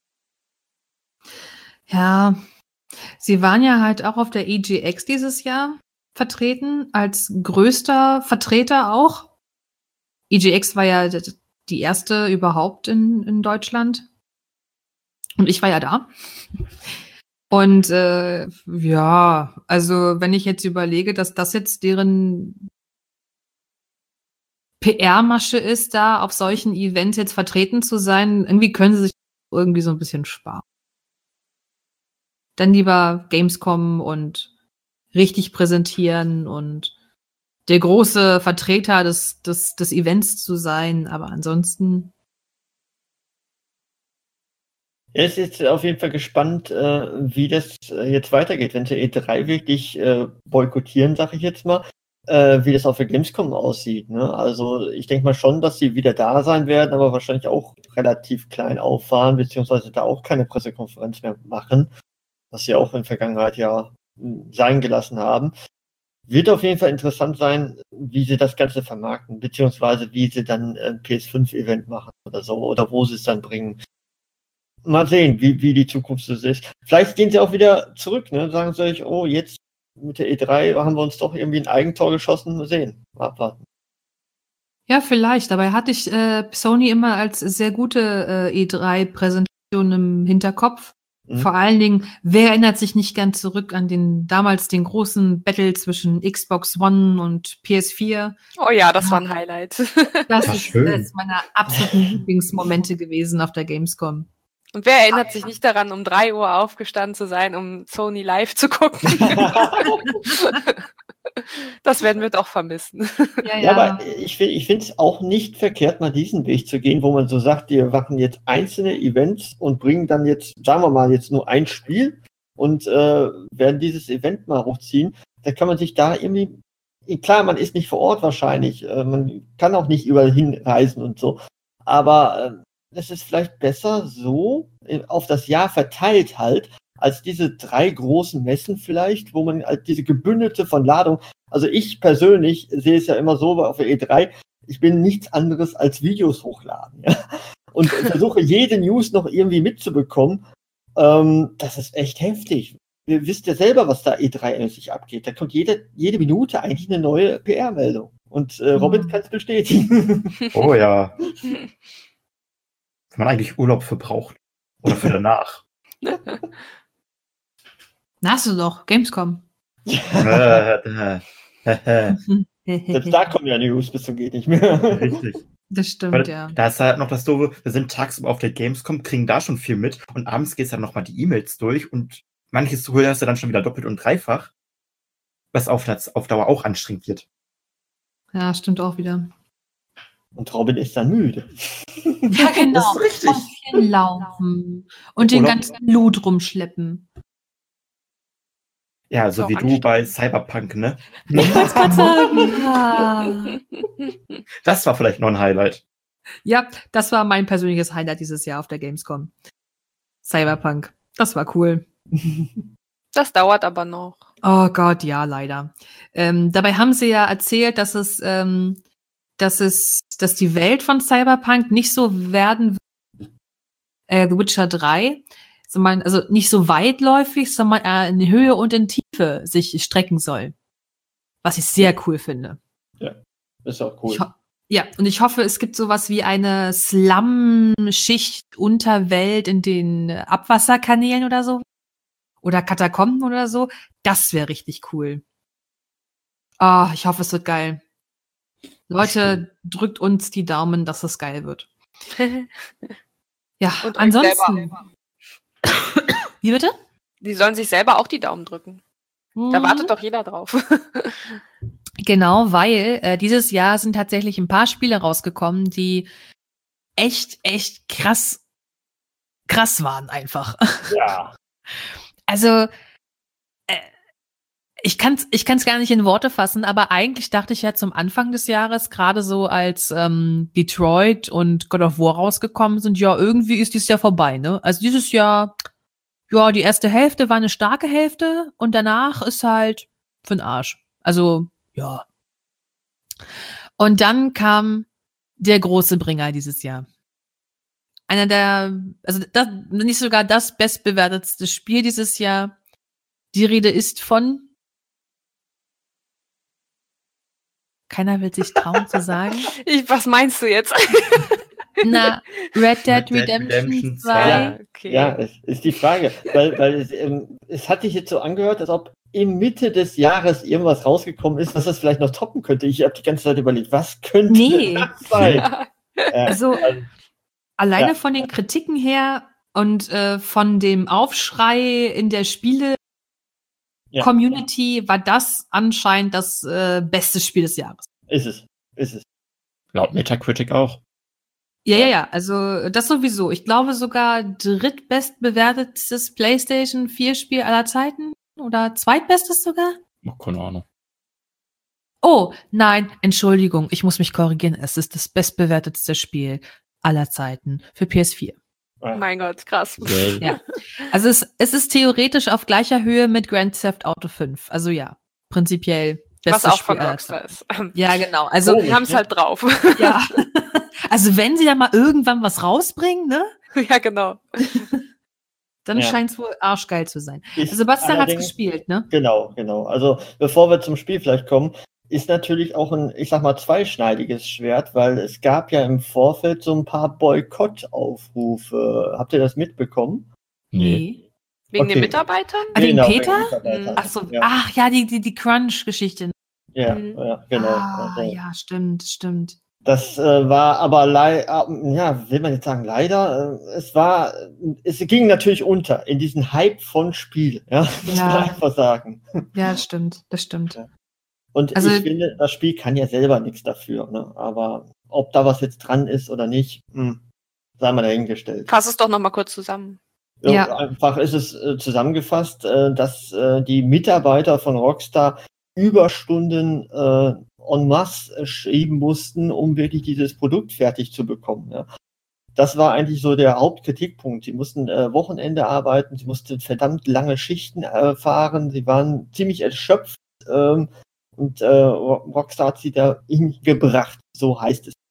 Ja, sie waren ja halt auch auf der E G X dieses Jahr vertreten, als größter Vertreter auch. E G X war ja die erste überhaupt in, in Deutschland. Und ich war ja da. Und äh, ja, also wenn ich jetzt überlege, dass das jetzt deren P R-Masche ist, da auf solchen Events jetzt vertreten zu sein, irgendwie können sie sich irgendwie so ein bisschen sparen. Dann lieber Gamescom und richtig präsentieren und der große Vertreter des, des, des Events zu sein, aber ansonsten. Er ist jetzt auf jeden Fall gespannt, äh, wie das äh, jetzt weitergeht, wenn sie E drei wirklich äh, boykottieren, sag ich jetzt mal, äh, wie das auf der Gamescom aussieht. Ne? Also ich denke mal schon, dass sie wieder da sein werden, aber wahrscheinlich auch relativ klein auffahren, beziehungsweise da auch keine Pressekonferenz mehr machen, was sie auch in der Vergangenheit ja sein gelassen haben. Wird auf jeden Fall interessant sein, wie sie das Ganze vermarkten, beziehungsweise wie sie dann ein P S fünf Event machen oder so, oder wo sie es dann bringen. Mal sehen, wie, wie die Zukunft so ist. Vielleicht gehen sie auch wieder zurück, ne? Sagen sie euch, oh, jetzt mit der E drei haben wir uns doch irgendwie ein Eigentor geschossen. Mal sehen, mal abwarten. Ja, vielleicht. Dabei hatte ich äh, Sony immer als sehr gute äh, E drei Präsentation im Hinterkopf. Mhm. Vor allen Dingen, wer erinnert sich nicht gern zurück an den damals den großen Battle zwischen Xbox One und P S vier? Oh ja, das ja. war ein Highlight. Das Ach, ist eines meiner absoluten Lieblingsmomente gewesen auf der Gamescom. Und wer erinnert sich nicht daran, um drei Uhr aufgestanden zu sein, um Sony live zu gucken? Das werden wir doch vermissen. Ja, ja. ja aber ich, ich finde es auch nicht verkehrt, mal diesen Weg zu gehen, wo man so sagt, wir machen jetzt einzelne Events und bringen dann jetzt, sagen wir mal, jetzt nur ein Spiel und äh, werden dieses Event mal hochziehen. Da kann man sich da irgendwie, klar, man ist nicht vor Ort wahrscheinlich, äh, man kann auch nicht überall hinreisen und so, aber äh, das ist vielleicht besser so auf das Jahr verteilt halt, als diese drei großen Messen vielleicht, wo man halt diese gebündelte von Ladung, also ich persönlich sehe es ja immer so auf der E drei, ich bin nichts anderes als Videos hochladen, ja, und versuche jede News noch irgendwie mitzubekommen. Ähm, das ist echt heftig. Ihr wisst ja selber, was da E drei-mäßig abgeht. Da kommt jede, jede Minute eigentlich eine neue P R-Meldung. Und äh, Robin mhm. kann es bestätigen. Oh ja. Wenn man eigentlich Urlaub für braucht. Oder für danach. Na, hast du doch, Gamescom. Selbst da kommen ja News, bis zum geht nicht mehr. Richtig. Das stimmt, Weil, ja. Da ist halt noch das Doofe, wir sind tagsüber auf der Gamescom, kriegen da schon viel mit und abends gehst du dann nochmal die E-Mails durch und manches hörst du dann schon wieder doppelt und dreifach, was auf, auf Dauer auch anstrengend wird. Ja, stimmt auch wieder. Und Robin ist dann müde. Ja, genau. Das ist richtig. Und laufen und den Oder ganzen Loot rumschleppen. Ja, so wie du bei Cyberpunk, ne? Ich wollte es gerade sagen. Ja. Das war vielleicht noch ein Highlight. Ja, das war mein persönliches Highlight dieses Jahr auf der Gamescom. Cyberpunk. Das war cool. Das dauert aber noch. Oh Gott, ja, leider. Ähm, dabei haben sie ja erzählt, dass es, ähm, dass es, dass die Welt von Cyberpunk nicht so werden wird, äh, The Witcher drei, sondern, also nicht so weitläufig, sondern eher in Höhe und in Tiefe sich strecken soll. Was ich sehr cool finde. Ja, ist auch cool. Ich ho- ja, und ich hoffe, es gibt sowas wie eine Slum-Schicht-Unterwelt in den Abwasserkanälen oder so. Oder Katakomben oder so. Das wäre richtig cool. Ah, oh, ich hoffe, es wird geil. Leute, drückt uns die Daumen, dass es geil wird. Ja, und ansonsten. Wie bitte? Die sollen sich selber auch die Daumen drücken. Mhm. Da wartet doch jeder drauf. Genau, weil äh, dieses Jahr sind tatsächlich ein paar Spiele rausgekommen, die echt, echt krass, krass waren einfach. Ja. Also, äh, ich kann's, ich kann's gar nicht in Worte fassen, aber eigentlich dachte ich ja zum Anfang des Jahres, gerade so als ähm, Detroit und God of War rausgekommen sind, ja, irgendwie ist dieses Jahr vorbei, ne? Also dieses Jahr, ja, die erste Hälfte war eine starke Hälfte und danach ist halt für den Arsch. Also, ja. Und dann kam der große Bringer dieses Jahr. Einer der, also das, nicht sogar das bestbewertetste Spiel dieses Jahr. Die Rede ist von, keiner will sich trauen zu sagen. Ich, was meinst du jetzt? Na, Red Dead Red Dead Redemption Redemption zwei. Ja, okay. Ja, es ist die Frage, weil, weil es, ähm, es hat sich jetzt so angehört, als ob im Mitte des Jahres irgendwas rausgekommen ist, was das vielleicht noch toppen könnte. Ich habe die ganze Zeit überlegt, was könnte Nee. das sein? Ja. Äh, Also, also, alleine ja. von den Kritiken her und äh, von dem Aufschrei in der Spiele-Community Ja. war das anscheinend das äh, beste Spiel des Jahres. ist es, ist es. Laut Metacritic auch. Ja, Ja. ja, ja, also das sowieso. Ich glaube sogar drittbestbewertetes PlayStation vier Spiel aller Zeiten oder zweitbestes sogar. Oh, keine Ahnung. Oh, nein, Entschuldigung, ich muss mich korrigieren. Es ist das bestbewertetste Spiel aller Zeiten für P S vier. Ja. Mein Gott, krass. Yay. Ja. Also es, es ist theoretisch auf gleicher Höhe mit Grand Theft Auto fünf. Also ja, prinzipiell Was bestes auch Spiel von aller Rockstar Zeiten. ist. Ja, genau. Also Oh. Die haben es halt drauf. ja. Also wenn sie da mal irgendwann was rausbringen, ne, Ja, genau. dann Ja. scheint es wohl arschgeil zu sein. Ist Sebastian hat's allerdings- gespielt, ne? Genau, genau. Also bevor wir zum Spiel vielleicht kommen, ist natürlich auch ein, ich sag mal, zweischneidiges Schwert, weil es gab ja im Vorfeld so ein paar Boykottaufrufe. Habt ihr das mitbekommen? Nee. Wegen Okay. den Mitarbeitern? Ah, wegen Genau, Peter? Mitarbeitern. Ach so, Ja, ach ja, die, die, die Crunch-Geschichte. ja, Mhm. ja, genau. Ah, Also, ja, stimmt, stimmt. Das äh, war aber leider, ja, will man jetzt sagen, leider, äh, es war, es ging natürlich unter in diesen Hype von Spiel, ja, muss Ja. man einfach sagen. Ja, das stimmt, das stimmt. Ja. Und Also- ich finde, das Spiel kann ja selber nichts dafür, ne? Aber ob da was jetzt dran ist oder nicht, hm, sei mal dahingestellt. Fass es doch nochmal kurz zusammen. Ja. Ja. Einfach ist es äh, zusammengefasst, äh, dass äh, die Mitarbeiter von Rockstar Überstunden äh, en masse äh, schieben mussten, um wirklich dieses Produkt fertig zu bekommen. Ja. Das war eigentlich so der Hauptkritikpunkt. Sie mussten äh, Wochenende arbeiten, sie mussten verdammt lange Schichten äh, fahren, sie waren ziemlich erschöpft ähm, und äh, Rockstar hat sie da hingebracht, so heißt es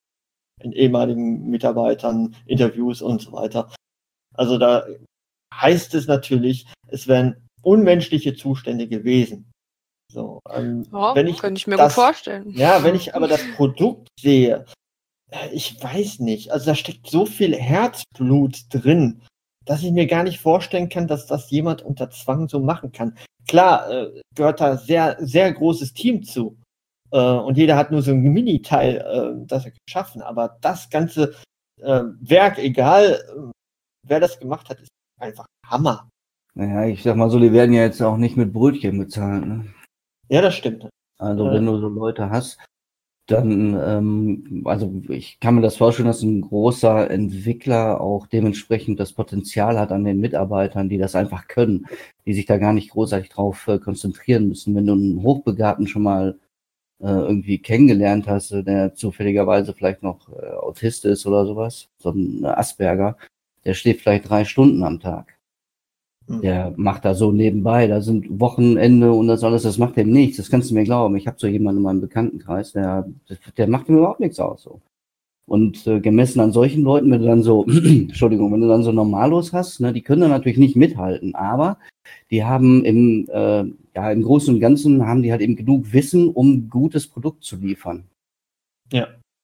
in ehemaligen Mitarbeitern, Interviews und so weiter. Also da heißt es natürlich, es wären unmenschliche Zustände gewesen. So, ähm, Ja, wenn ich könnte ich mir das, gut vorstellen. Ja, wenn ich aber das Produkt sehe, äh, ich weiß nicht, also da steckt so viel Herzblut drin, dass ich mir gar nicht vorstellen kann, dass das jemand unter Zwang so machen kann. Klar, äh, gehört da sehr, sehr großes Team zu. Äh, und jeder hat nur so ein Mini-Teil, äh, das er geschaffen. Aber das ganze äh, Werk, egal äh, wer das gemacht hat, ist einfach Hammer. Naja, ich sag mal so, die werden ja jetzt auch nicht mit Brötchen bezahlt. Ne? Ja, das stimmt. Also Ja. wenn du so Leute hast, dann, ähm, also ich kann mir das vorstellen, dass ein großer Entwickler auch dementsprechend das Potenzial hat an den Mitarbeitern, die das einfach können, die sich da gar nicht großartig drauf äh, konzentrieren müssen. Wenn du einen Hochbegabten schon mal äh, irgendwie kennengelernt hast, äh, der zufälligerweise vielleicht noch äh, Autist ist oder sowas, so ein Asperger, der steht vielleicht drei Stunden am Tag. Mhm. Der macht da so nebenbei, da sind Wochenende und das alles, das macht dem nichts, das kannst du mir glauben. Ich habe so jemanden in meinem Bekanntenkreis, der, der macht mir überhaupt nichts aus. So. Und äh, gemessen an solchen Leuten, wenn du dann so, Entschuldigung, wenn du dann so Normalos hast, ne, die können dann natürlich nicht mithalten, aber die haben im, äh, ja, im Großen und Ganzen haben die halt eben genug Wissen, um gutes Produkt zu liefern. Ja.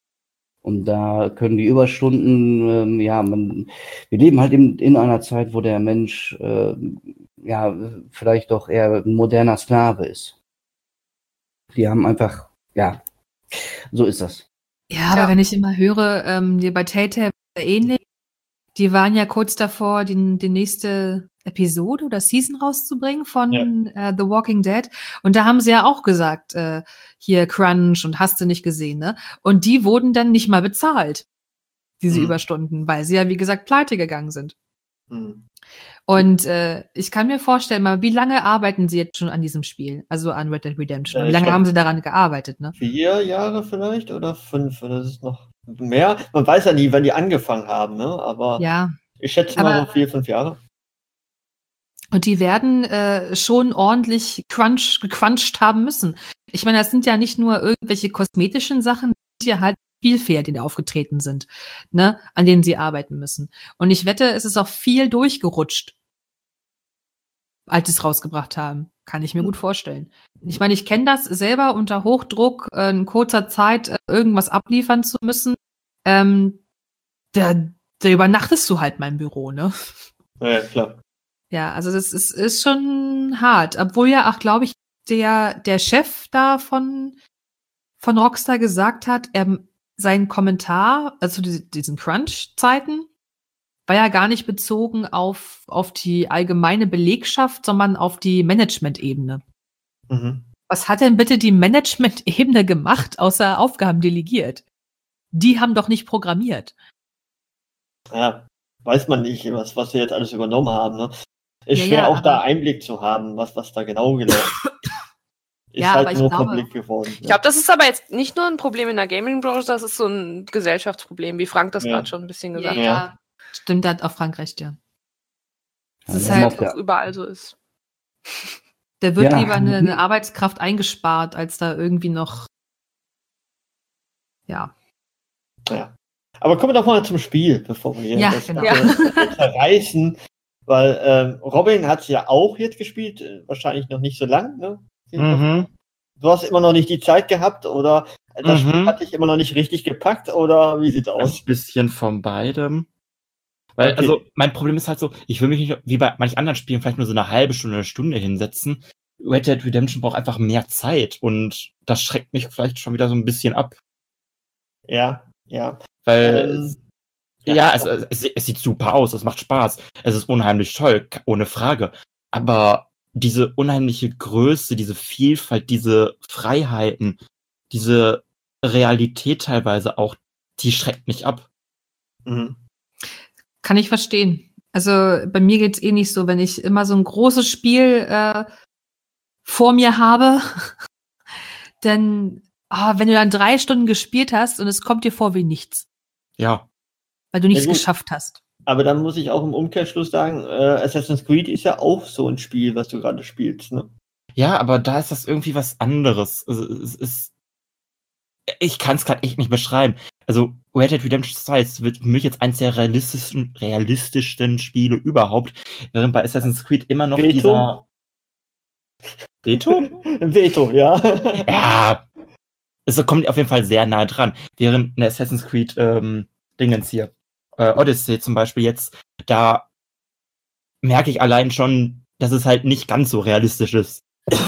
Und da können die Überstunden, ähm, ja, man, wir leben halt in, in einer Zeit, wo der Mensch, äh, ja, vielleicht doch eher ein moderner Sklave ist. Die haben einfach, ja, so ist das. Ja, aber Ja. wenn ich immer höre, ähm, die bei Telltale ähnlich, die waren ja kurz davor, die, die nächste Episode oder Season rauszubringen von äh, The Walking Dead. Und da haben sie ja auch gesagt, äh, hier Crunch und hast du nicht gesehen, ne? Und die wurden dann nicht mal bezahlt, diese Mhm. Überstunden, weil sie ja, wie gesagt, pleite gegangen sind. Mhm. Und äh, ich kann mir vorstellen, mal, wie lange arbeiten sie jetzt schon an diesem Spiel? Also an Red Dead Redemption. Äh, Wie ich lange glaub- haben sie daran gearbeitet, ne? Vier Jahre vielleicht oder fünf, oder das ist noch mehr. Man weiß ja nie, wann die angefangen haben, ne? Aber Ja. ich schätze Aber- mal so vier, fünf Jahre. Und die werden äh, schon ordentlich crunch, gecrunched haben müssen. Ich meine, das sind ja nicht nur irgendwelche kosmetischen Sachen, die ja halt Spielfehler, die da aufgetreten sind, ne, an denen sie arbeiten müssen. Und ich wette, es ist auch viel durchgerutscht, als sie es rausgebracht haben. Kann ich mir gut vorstellen. Ich meine, ich kenne das selber unter Hochdruck, äh, in kurzer Zeit äh, irgendwas abliefern zu müssen. Ähm, da, da übernachtest du halt mein Büro, ne? Ja, klar. Ja, also das ist, ist schon hart. Obwohl ja auch, glaube ich, der, der Chef da von, von Rockstar gesagt hat, er, sein Kommentar, also diese, diesen Crunch-Zeiten, war ja gar nicht bezogen auf, auf die allgemeine Belegschaft, sondern auf die Management-Ebene. Mhm. Was hat denn bitte die Management-Ebene gemacht, außer Aufgaben delegiert? Die haben doch nicht programmiert. Ja, weiß man nicht, was, was sie jetzt alles übernommen haben. Ne? Ist Ja, schwer ja, auch da aber- Einblick zu haben, was, was da genau gelaufen ist. Ist Ja, aber halt ich nur glaube- Konflikt geworden. Ich glaube, das ist aber jetzt nicht nur ein Problem in der Gaming-Branche, das ist so ein Gesellschaftsproblem, wie Frank das Ja. gerade schon ein bisschen gesagt hat. Ja. Stimmt, da hat auch Frank recht, ja. Ja, Es ist wir haben halt, auf Das der- überall so ist. da wird Ja. lieber eine, eine Arbeitskraft eingespart, als da irgendwie noch, ja. Ja. Aber kommen wir doch mal zum Spiel, bevor wir hier Ja, das genau. Ganze verreißen. Weil ähm, Robin hat es ja auch jetzt gespielt, äh, wahrscheinlich noch nicht so lang. Ne? Mhm. Du hast immer noch nicht die Zeit gehabt oder das Mhm. Spiel hat dich immer noch nicht richtig gepackt oder wie sieht's Ein aus? bisschen von beidem. Weil, Okay. also, mein Problem ist halt so, ich will mich nicht, wie bei manchen anderen Spielen, vielleicht nur so eine halbe Stunde, eine Stunde hinsetzen. Red Dead Redemption braucht einfach mehr Zeit und das schreckt mich vielleicht schon wieder so ein bisschen ab. Ja, ja. Weil, Ähm, ja, ja. also, es, es sieht super aus, es macht Spaß, es ist unheimlich toll, ohne Frage. Aber diese unheimliche Größe, diese Vielfalt, diese Freiheiten, diese Realität teilweise auch, die schreckt mich ab. Mhm. Kann ich verstehen. Also bei mir geht's eh nicht so, wenn ich immer so ein großes Spiel äh, vor mir habe, dann, ah, wenn du dann drei Stunden gespielt hast und es kommt dir vor wie nichts, Ja. weil du nichts Ja, gut. geschafft hast. Aber dann muss ich auch im Umkehrschluss sagen, äh, Assassin's Creed ist ja auch so ein Spiel, was du gerade spielst. Ne? Ja, aber da ist das irgendwie was anderes. Also, es ist. Ich kann es gerade echt nicht beschreiben. Also, Red Dead Redemption zwei wird für mich jetzt eins der realistischen, realistischsten Spiele überhaupt, während bei Assassin's Creed immer noch Veto? dieser. Veto? Veto, ja. Ja. Es kommt auf jeden Fall sehr nah dran. Während eine Assassin's Creed ähm, Dingens hier, äh, Odyssey zum Beispiel jetzt, da merke ich allein schon, dass es halt nicht ganz so realistisch ist.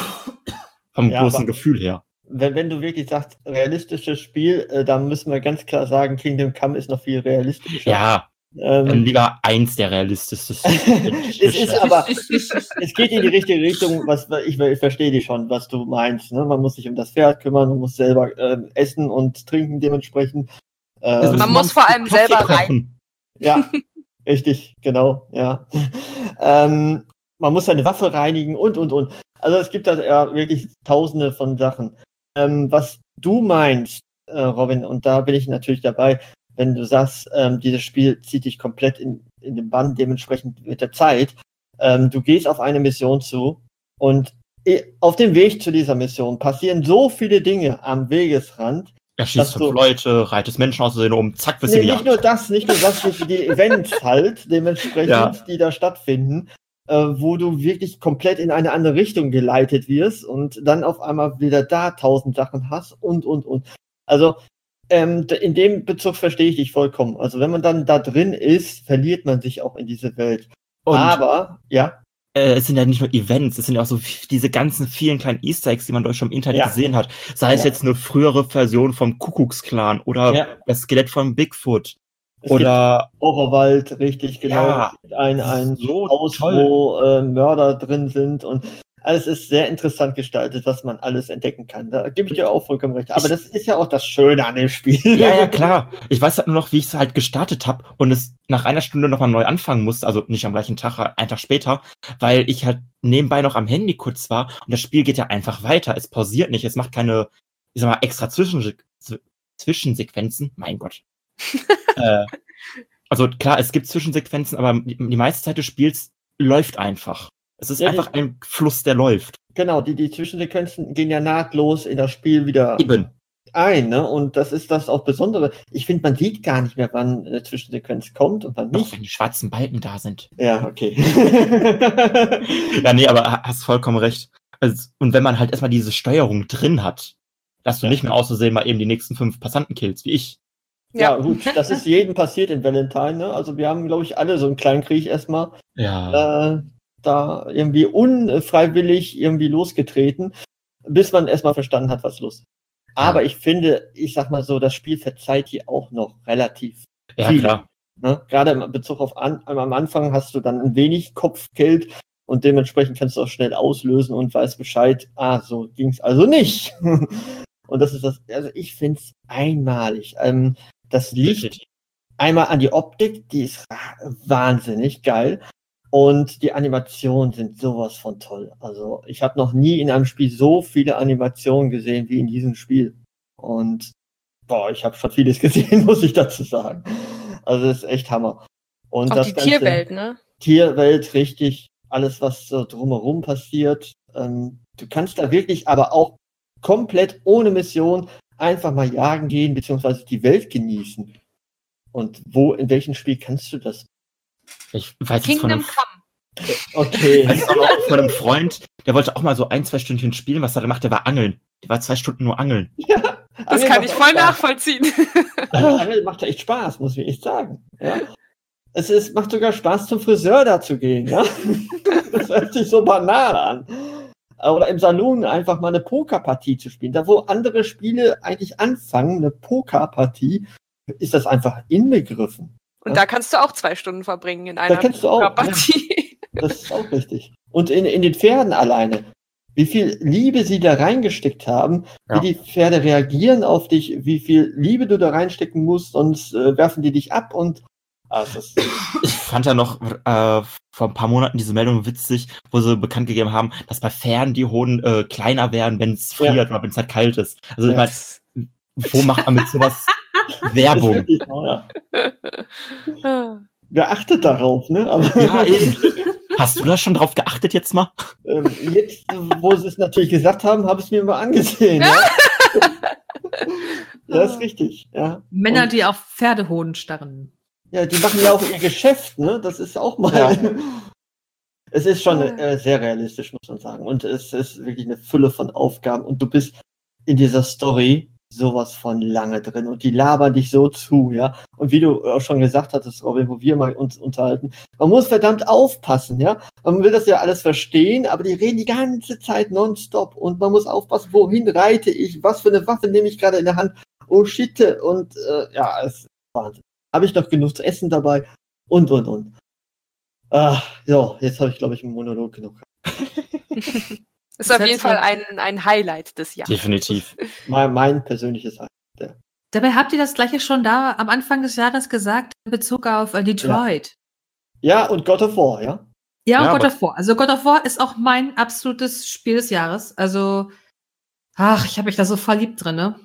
Vom Ja, großen aber- Gefühl her. Wenn, wenn du wirklich sagst, realistisches Spiel, äh, dann müssen wir ganz klar sagen, Kingdom Come ist noch viel realistischer. Ja, Ähm, dann lieber eins der realistischsten. es ist aber, es geht in die richtige Richtung, was ich, ich verstehe dich schon, was du meinst. Ne? Man muss sich um das Pferd kümmern, man muss selber ähm, essen und trinken dementsprechend. Also Ähm, Man muss vor allem Kaffee selber rein. kochen. Ja, richtig, genau, ja. Ähm, man muss seine Waffe reinigen und, und, und. Also es gibt da ja wirklich tausende von Sachen. Ähm, was du meinst, äh, Robin, und da bin ich natürlich dabei, wenn du sagst, ähm, dieses Spiel zieht dich komplett in, in den Bann, dementsprechend mit der Zeit. Ähm, du gehst auf eine Mission zu und eh, auf dem Weg zu dieser Mission passieren so viele Dinge am Wegesrand. Er Das schießt fünf so- Leute, reitet Menschen aus Versehen um, zack, bist du Nee, nicht gejagt. nur das, nicht nur das, die, die Events halt, dementsprechend, Ja. die da stattfinden, äh, wo du wirklich komplett in eine andere Richtung geleitet wirst und dann auf einmal wieder da tausend Sachen hast und, und, und. Also, ähm, d- in dem Bezug verstehe ich dich vollkommen. Also, wenn man dann da drin ist, verliert man sich auch in diese Welt. Und Aber, ja, äh, es sind ja nicht nur Events, es sind ja auch so f- diese ganzen vielen kleinen Easter Eggs, die man durch schon im Internet Ja. gesehen hat. Sei es Ja. jetzt eine frühere Version vom Kuckucksklan oder Ja. das Skelett von Bigfoot. es Oder gibt Horrorwald, richtig, genau. Ja. Es gibt ein, ein So Haus, toll. wo äh, Mörder drin sind und alles ist sehr interessant gestaltet, was man alles entdecken kann. Da gebe ich dir auch vollkommen recht. Aber Ich- das ist ja auch das Schöne an dem Spiel. Ja, ja, klar. Ich weiß halt nur noch, wie ich es halt gestartet habe und es nach einer Stunde nochmal neu anfangen musste, also nicht am gleichen Tag, einen Tag später, weil ich halt nebenbei noch am Handy kurz war und das Spiel geht ja einfach weiter. Es pausiert nicht, es macht keine, ich sag mal, extra Zwischense Zw- Zwischensequenzen. Mein Gott. äh, also klar, es gibt Zwischensequenzen, aber die, die meiste Zeit des Spiels läuft einfach. Es ist Ja, einfach die- ein Fluss, der läuft. Genau, die, die Zwischensequenzen gehen ja nahtlos in das Spiel wieder Eben. ein, ne? Und das ist das auch Besondere. Ich finde, man sieht gar nicht mehr, wann eine Zwischensequenz kommt und wann Doch, nicht. wenn die schwarzen Balken da sind. Ja, okay. Ja, nee, aber ha- hast vollkommen recht. Also, und wenn man halt erstmal diese Steuerung drin hat, dass du Ja. nicht mehr aus Versehen mal eben die nächsten fünf Passanten killst, wie ich. Ja, Ja. gut, das ist jedem passiert in Valentine, ne? Also wir haben, glaube ich, alle so einen kleinen Krieg erstmal Ja. äh, da irgendwie unfreiwillig irgendwie losgetreten, bis man erstmal verstanden hat, was los ist. Aber ich finde, ich sag mal so, das Spiel verzeiht hier auch noch relativ Ja, viel. klar. Ne? Gerade im Bezug auf an, am Anfang hast du dann ein wenig Kopfgeld und dementsprechend kannst du auch schnell auslösen und weißt Bescheid, ah, so ging's also nicht. Und das ist das, also ich finde es einmalig. Ähm, das liegt Definitiv. einmal an die Optik, die ist wahnsinnig geil. Und die Animationen sind sowas von toll. Also ich habe noch nie in einem Spiel so viele Animationen gesehen wie in diesem Spiel. Und boah, ich habe schon vieles gesehen, muss ich dazu sagen. Also das ist echt Hammer. Und Auch das die ganze Tierwelt, ne? Tierwelt, richtig, alles, was so drumherum passiert. Ähm, du kannst da wirklich aber auch komplett ohne Mission einfach mal jagen gehen, beziehungsweise die Welt genießen. Und wo, in welchem Spiel kannst du das? Ich weiß jetzt von Kingdom einem, Come. Okay. weiß jetzt auch noch von einem Freund, der wollte auch mal so ein, zwei Stündchen spielen. Was hat er gemacht? Der war angeln. Der war zwei Stunden nur angeln. Das kann ich voll nachvollziehen. Angeln macht echt Spaß, muss ich echt sagen. Ja? Es ist, macht sogar Spaß, zum Friseur da zu gehen. Ja? Das hört sich so banal an. Oder im Salon einfach mal eine Pokerpartie zu spielen. Da, wo andere Spiele eigentlich anfangen, eine Pokerpartie, ist das einfach inbegriffen. Und da kannst du auch zwei Stunden verbringen in Da einer kannst du auch. Partie. Das ist auch richtig. Und in, in den Pferden alleine. Wie viel Liebe sie da reingesteckt haben, Ja. wie die Pferde reagieren auf dich, wie viel Liebe du da reinstecken musst, sonst äh, werfen die dich ab und ah, das ist, Ich fand ja noch äh, vor ein paar Monaten diese Meldung witzig, wo sie bekannt gegeben haben, dass bei Pferden die Hoden äh, kleiner werden, wenn es friert Ja. oder wenn es halt kalt ist. Also Ja. ich meine, wo macht man mit sowas ist Werbung? wirklich, ja. Wer achtet darauf, ne? Aber Ja, eben. Hast du da schon drauf geachtet jetzt mal? ähm, jetzt, wo sie es natürlich gesagt haben, habe ich es mir mal angesehen. Ja, ja ist richtig. Ja. Männer, Und, die auf Pferdehoden starren. ja, die machen ja auch ihr Geschäft, ne? Das ist auch mal. Ja. Es ist schon äh, sehr realistisch, muss man sagen. Und es ist wirklich eine Fülle von Aufgaben. Und du bist in dieser Story sowas von lange drin. Und die labern dich so zu, ja. Und wie du auch schon gesagt hattest, Robin, wo wir mal uns unterhalten, man muss verdammt aufpassen, ja. Man will das ja alles verstehen, aber die reden die ganze Zeit nonstop. Und man muss aufpassen, wohin reite ich, was für eine Waffe nehme ich gerade in der Hand. Oh shit. Und äh, ja, es ist Wahnsinn. Habe ich noch genug zu essen dabei? Und, und, und. Ah, so, jetzt habe ich, glaube ich, einen Monolog genug. Ist auf jeden Fall ein, ein Highlight des Jahres. Definitiv. Mein, mein persönliches Highlight. Dabei habt ihr das gleiche schon da am Anfang des Jahres gesagt, in Bezug auf äh, Detroit. Ja, und God of War, ja? Ja, und Ja, God aber- of War. Also God of War ist auch mein absolutes Spiel des Jahres. Also, ach, ich habe mich da so verliebt drin, ne?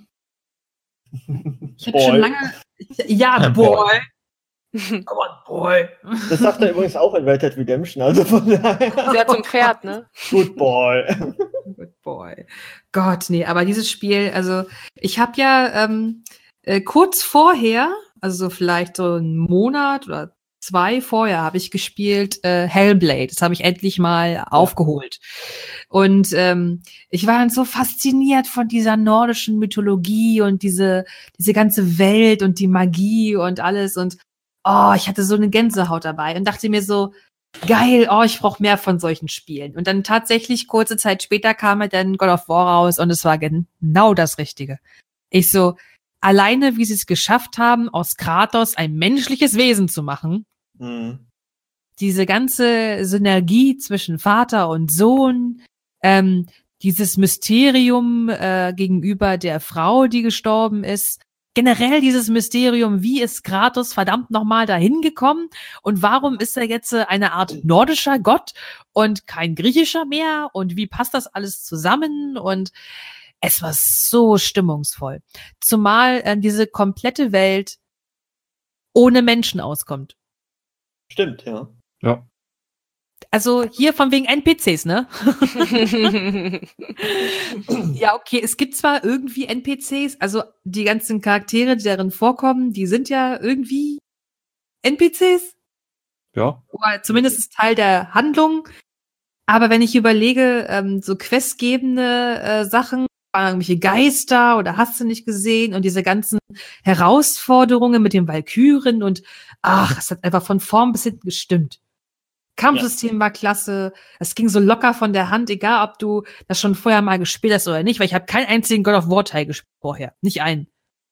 Ich habe Boy. schon lange. Ja, Ja, boy. boy. Come on, boy. Das sagt er übrigens auch in Red Dead Redemption, also von daher. Sehr zum Pferd, ne? Good boy. Good boy. Gott, nee, aber dieses Spiel, also ich habe ja ähm, äh, kurz vorher, also so vielleicht so einen Monat oder zwei vorher, habe ich gespielt äh, Hellblade. Das habe ich endlich mal aufgeholt. Und ähm, ich war dann so fasziniert von dieser nordischen Mythologie und diese diese ganze Welt und die Magie und alles. Und oh, ich hatte so eine Gänsehaut dabei und dachte mir so, geil, oh, ich brauche mehr von solchen Spielen. Und dann tatsächlich kurze Zeit später kam halt dann God of War raus und es war genau das Richtige. Ich so, alleine wie sie es geschafft haben, aus Kratos ein menschliches Wesen zu machen, Hm. diese ganze Synergie zwischen Vater und Sohn, ähm, dieses Mysterium äh, gegenüber der Frau, die gestorben ist, generell dieses Mysterium, wie ist Kratos verdammt nochmal dahin gekommen und warum ist er jetzt äh, eine Art nordischer Gott und kein griechischer mehr und wie passt das alles zusammen und es war so stimmungsvoll. Zumal äh, diese komplette Welt ohne Menschen auskommt. Stimmt, ja. Ja. Also hier von wegen N P Cs, ne? Ja, okay, es gibt zwar irgendwie N P Cs, also die ganzen Charaktere, die darin vorkommen, die sind ja irgendwie N P Cs. Ja. Oder zumindest Teil der Handlung. Aber wenn ich überlege, ähm, so questgebende äh, Sachen, irgendwelche Geister oder hast du nicht gesehen und diese ganzen Herausforderungen mit den Walküren und ach, es hat einfach von vorn bis hinten gestimmt. Kampfsystem ja. war klasse, es ging so locker von der Hand, egal ob du das schon vorher mal gespielt hast oder nicht, weil ich habe keinen einzigen God of War Teil gespielt vorher, nicht einen.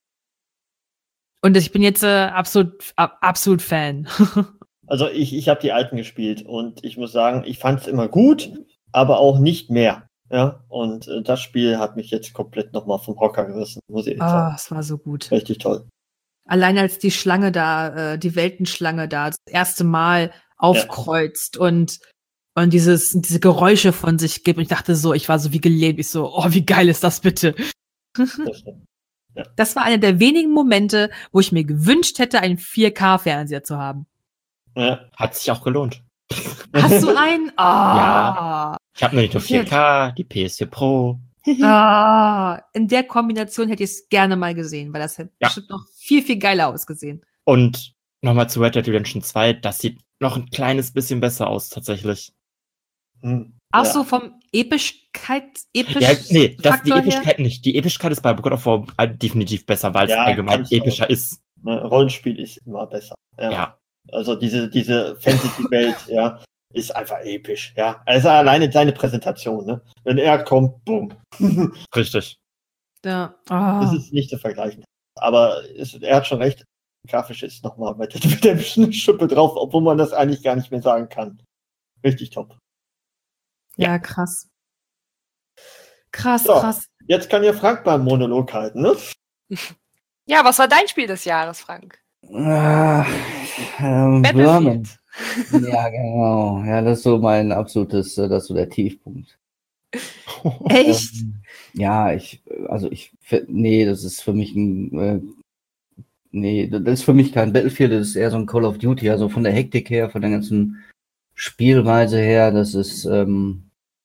Und ich bin jetzt äh, absolut ab, absolut Fan. Also ich, ich habe die alten gespielt und ich muss sagen, ich fand es immer gut, aber auch nicht mehr. Ja, und äh, das Spiel hat mich jetzt komplett nochmal vom Hocker gerissen, muss ich Ah, sagen. es war so gut. Richtig toll. Allein als die Schlange da, äh, die Weltenschlange da das erste Mal aufkreuzt ja. und und dieses diese Geräusche von sich gibt. Und ich dachte so, ich war so wie gelähmt. Ich so, oh, wie geil ist das bitte? Das, ja. Das war einer der wenigen Momente, wo ich mir gewünscht hätte, einen vier K-Fernseher zu haben. Ja. Hat sich auch gelohnt. Hast du einen? Ah. Ja. Ich habe nur nicht nur vier K, die P S vier Pro. Ah, in der Kombination hätte ich es gerne mal gesehen, weil das hätte ja. bestimmt noch viel, viel geiler ausgesehen. Und nochmal zu Red Dead Redemption zwei, das sieht noch ein kleines bisschen besser aus, tatsächlich. Hm. Auch ja. so vom Epischkeit, Episch Ja, nee, das, die Faktor Epischkeit her? nicht. Die Epischkeit ist bei God of War definitiv besser, weil es Ja, allgemein epischer auch. ist. Ne, Rollenspiel ist immer besser. Ja. Ja. Also diese, diese Fantasy-Welt, ja, ist einfach episch, ja. Also alleine seine Präsentation, ne? Wenn er kommt, boom. Richtig. Ja. Oh. Das ist nicht zu vergleichen. Aber es, er hat schon recht, grafisch ist nochmal mit der Schippe drauf, obwohl man das eigentlich gar nicht mehr sagen kann. Richtig top. Ja, krass. Krass, So, krass. jetzt kann ja Frank beim Monolog halten, ne? Ja, was war dein Spiel des Jahres, Frank? Ah, ähm, Würmen. Battlefield. Ja, genau. Ja, das ist so mein absolutes, äh, das ist so der Tiefpunkt. Echt? Ähm, ja, ich, also ich, nee, das ist für mich ein, äh, nee, das ist für mich kein Battlefield, das ist eher so ein Call of Duty, also von der Hektik her, von der ganzen Spielweise her, das ist ähm,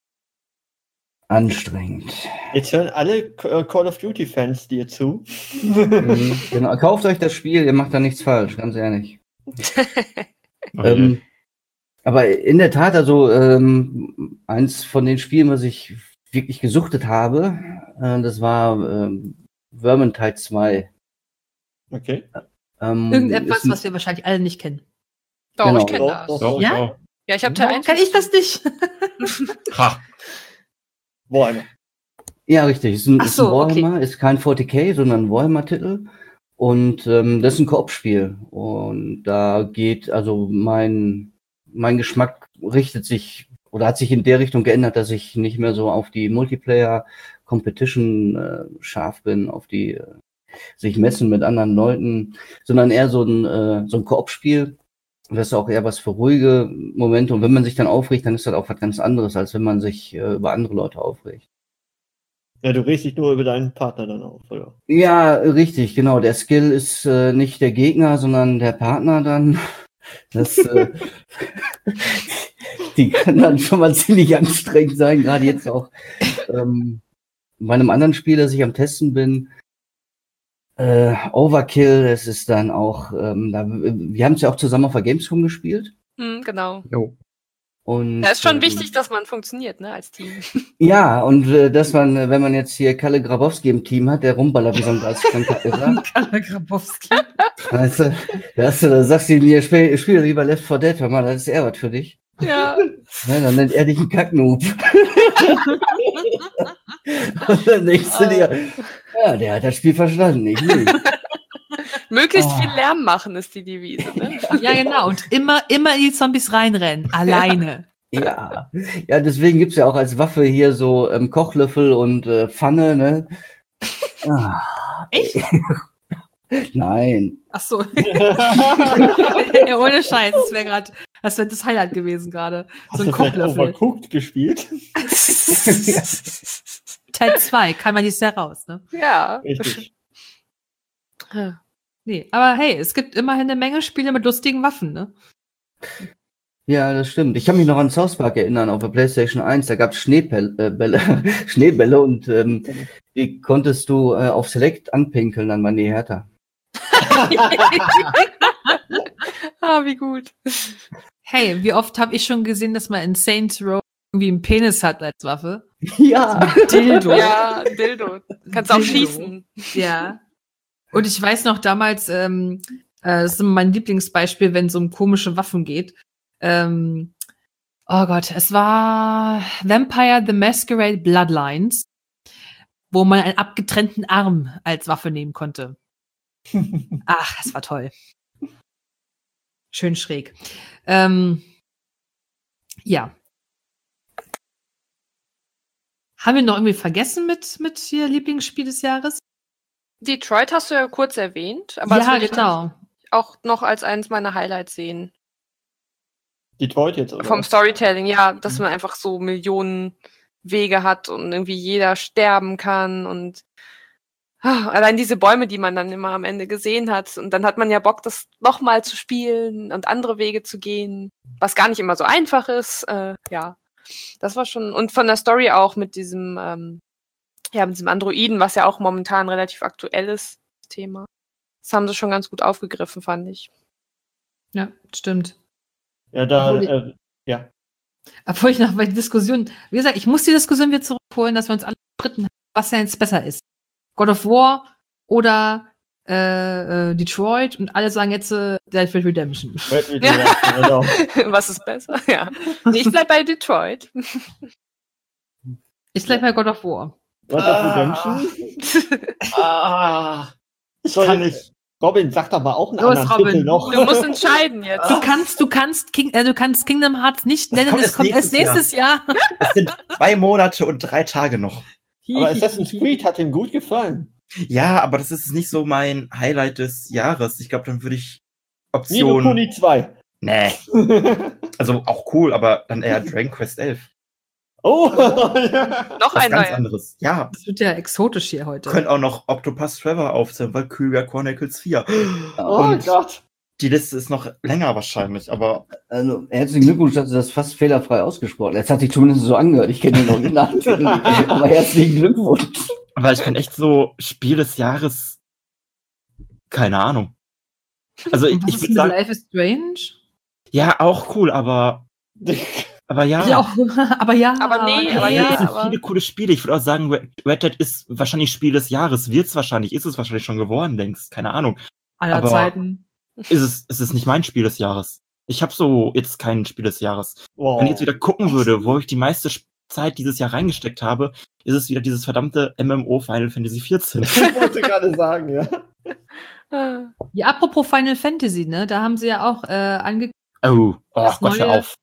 anstrengend. Jetzt hören alle Call of Duty Fans dir zu. Mhm, genau, kauft euch das Spiel, ihr macht da nichts falsch, ganz ehrlich. Okay. Ähm, aber in der Tat, also ähm, eins von den Spielen, was ich wirklich gesuchtet habe, äh, das war ähm, Vermintide zwei. Okay. Ähm, Irgendetwas, ein, was wir wahrscheinlich alle nicht kennen. Doch, Genau. ich kenne Doch, das. doch, Doch, Ja? ja? Ja, ich habe Teil Warum eins. kann ich das nicht? Ha. Warhammer. Ja, richtig. Ist ein, Ach ist so, ein Warhammer, ist kein vierzig K, sondern ein Warhammer-Titel. Und ähm, das ist ein Koop-Spiel. Und da geht, also mein, mein Geschmack richtet sich oder hat sich in der Richtung geändert, dass ich nicht mehr so auf die Multiplayer-Competition äh, scharf bin, auf die äh, sich messen mit anderen Leuten, sondern eher so ein, äh, so ein Koop-Spiel. Das ist auch eher was für ruhige Momente. Und wenn man sich dann aufregt, dann ist das auch was ganz anderes, als wenn man sich äh, über andere Leute aufregt. Ja, du regst dich nur über deinen Partner dann auf, oder? Ja, richtig, genau. Der Skill ist äh, nicht der Gegner, sondern der Partner dann. Das, äh, die kann dann schon mal ziemlich anstrengend sein, gerade jetzt auch ähm, bei einem anderen Spiel, das ich am Testen bin. Äh, Overkill, das ist dann auch, ähm, da, wir haben es ja auch zusammen auf der Gamescom gespielt. Hm, genau. Jo. Und, Da ist schon ähm, wichtig, dass man funktioniert, ne, als Team. Ja, und äh, dass man, äh, wenn man jetzt hier Kalle Grabowski im Team hat, der rumballert wie so ein Geisteskranker, hat gesagt. Kalle Grabowski. Weißt du, da, hast du, da sagst du mir, spiel, spiel lieber Left four Dead, hör mal, das ist eher was für dich. Ja. Ja, dann nennt er dich einen Kacknoob. Und dann denkst du dir, ja, der hat das Spiel verstanden, ich nicht. Möglichst Oh. viel Lärm machen ist die Devise, ne? Ja, genau. Und immer, immer in die Zombies reinrennen. Alleine. Ja, ja, deswegen gibt's ja auch als Waffe hier so ähm, Kochlöffel und äh, Pfanne, ne? Ah, Echt? nein. Ach so. Ja, ohne Scheiß. Das wäre gerade, das wäre das Highlight gewesen gerade. Hast So ein du vielleicht Kochlöffel. Overcooked gespielt? Teil zwei kann man dieses Jahr raus, ne? Ja. Richtig. Nee, aber hey, es gibt immerhin eine Menge Spiele mit lustigen Waffen, ne? Ja, das stimmt. Ich kann mich noch an South Park erinnern, auf der PlayStation eins, da gab es Schneebälle, äh, Bälle, Schneebälle und ähm, die konntest du äh, auf Select anpinkeln, dann waren die härter. Ah, wie gut. Hey, wie oft habe ich schon gesehen, dass man in Saints Row irgendwie einen Penis hat als Waffe? Ja. Dildo. Ja, Dildo. Kannst auch Dildo. schießen. Ja. Und ich weiß noch damals, ähm, äh, das ist mein Lieblingsbeispiel, wenn es um komische Waffen geht. Ähm, oh Gott, es war Vampire the Masquerade Bloodlines, wo man einen abgetrennten Arm als Waffe nehmen konnte. Ach, das war toll. Schön schräg. Ähm, ja. Haben wir noch irgendwie vergessen mit, mit hier Lieblingsspiel des Jahres? Detroit hast du ja kurz erwähnt, aber das ja, würde ich genau. auch noch als eines meiner Highlights sehen. Detroit jetzt, oder? Vom Storytelling, ja, dass man einfach so Millionen Wege hat und irgendwie jeder sterben kann und ah, allein diese Bäume, die man dann immer am Ende gesehen hat. Und dann hat man ja Bock, das nochmal zu spielen und andere Wege zu gehen, was gar nicht immer so einfach ist. Äh, ja, das war schon. Und von der Story auch mit diesem, ähm, ja, mit diesem Androiden, was ja auch momentan relativ aktuell ist, das Thema. Das haben sie schon ganz gut aufgegriffen, fand ich. Ja, stimmt. Ja, da, Obwohl ich- äh, ja. Obwohl ich noch bei der Diskussion, wie gesagt, ich muss die Diskussion wieder zurückholen, dass wir uns alle stritten haben, was ja jetzt besser ist. God of War oder äh, äh, Detroit und alle sagen jetzt äh, Dead Red Redemption. Red Redemption, genau. Was ist besser? Ja. Nee, ich bleib bei Detroit. Ich bleib bei God of War. Red Dead Redemption? Ah, ich kann nicht. Robin, sag doch mal auch einen Los, anderen Robin. Titel noch. Du musst entscheiden jetzt. Du kannst, du kannst, King, äh, du kannst Kingdom Hearts nicht Das nennen, kommt es erst kommt erst nächstes nächstes Jahr. Es sind zwei Monate und drei Tage noch. Aber Assassin's Creed hat ihm gut gefallen. Ja, aber das ist nicht so mein Highlight des Jahres. Ich glaube, dann würde ich Nino Option... Kuni zwei. Nee, also auch cool, aber dann eher Dragon Quest elf. Oh, ja. Noch Was ein ganz neuer. anderes. Ja, Das wird ja exotisch hier heute. können auch noch Octopus Trevor aufzählen, Valkyria Chronicles vier. Oh Und Gott. die Liste ist noch länger wahrscheinlich, aber Also, herzlichen Glückwunsch, dass du das fast fehlerfrei ausgesprochen hast. Jetzt hat sich zumindest so angehört. Ich kenne den Originaltitel nicht. Aber herzlichen Glückwunsch. weil ich bin echt so Spiel des Jahres, keine Ahnung. Also ich, Und was ich ist würde mit sagen, Life is Strange? ja, auch cool, aber aber ja. Ja, auch, aber ja. Aber nee, aber Nee, ja, es sind aber- viele coole Spiele. Ich würde auch sagen, Red Red Dead ist wahrscheinlich Spiel des Jahres. Wird es wahrscheinlich, ist es wahrscheinlich schon geworden längst. Keine Ahnung. aller aber- Zeiten. Ist es, ist es nicht mein Spiel des Jahres. Ich habe so jetzt kein Spiel des Jahres. Wow. Wenn ich jetzt wieder gucken würde, wo ich die meiste Sp- Zeit dieses Jahr reingesteckt habe, ist es wieder dieses verdammte M M O Final Fantasy vierzehn. Ich wollte gerade sagen, ja. Ah. Ja, apropos Final Fantasy, ne? Da haben sie ja auch äh, angekündigt. Oh, oh Das Gott, hör neue- auf.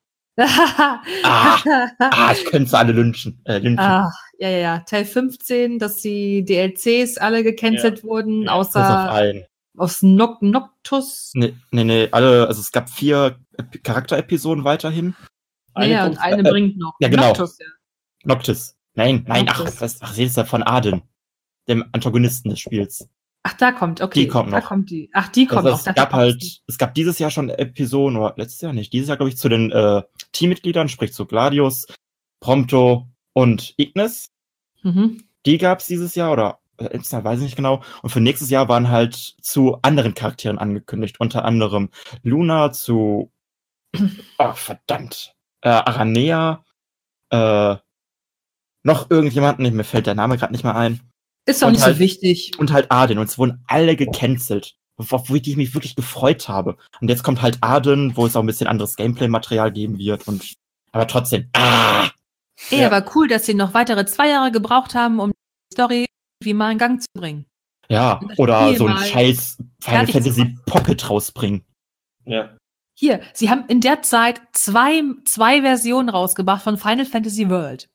Ah, ah, ich könnte sie alle lynchen. Äh, lynchen. Ah, ja, ja, ja. Teil fünfzehn, dass die D L Cs alle gecancelt wurden, Ja, Bis auf außer einen. aus Noc Noctus. Nee, nee, nee, alle, also es gab vier Ep- Charakterepisoden weiterhin. Eine ja, und kommt- eine äh, bringt noch. ja, genau. Noctus, ja. Noctis. Nein, nein, ach, Noctis. was, ach, sie ist ja von Aden, dem Antagonisten des Spiels. Ach, da kommt, okay. Die kommt Da noch. kommt die. Ach, die kommt Also noch. es Da gab kommt halt, sie. es gab dieses Jahr schon Episoden, oder letztes Jahr nicht, dieses Jahr glaube ich zu den äh, Teammitgliedern, sprich zu Gladius, Prompto und Ignis. Mhm. Die gab es dieses Jahr oder äh, letztes Jahr, weiß ich nicht genau. Und für nächstes Jahr waren halt zu anderen Charakteren angekündigt, unter anderem Luna zu, ach verdammt, äh, Aranea, äh, noch irgendjemanden, mir fällt der Name gerade nicht mehr ein. Ist doch Und nicht halt- so wichtig. Und halt Arden. Und es wurden alle gecancelt. Auf wo ich mich wirklich gefreut habe. Und jetzt kommt halt Arden, wo es auch ein bisschen anderes Gameplay-Material geben wird. Und aber trotzdem. Ah! Ey, Ja. aber cool, dass sie noch weitere zwei Jahre gebraucht haben, um die Story wie mal in Gang zu bringen. Ja, Das oder Spiel so ein mal scheiß Final fertig zu Fantasy Pocket rausbringen. Ja. Hier, sie haben in der Zeit zwei, zwei Versionen rausgebracht von Final Fantasy World.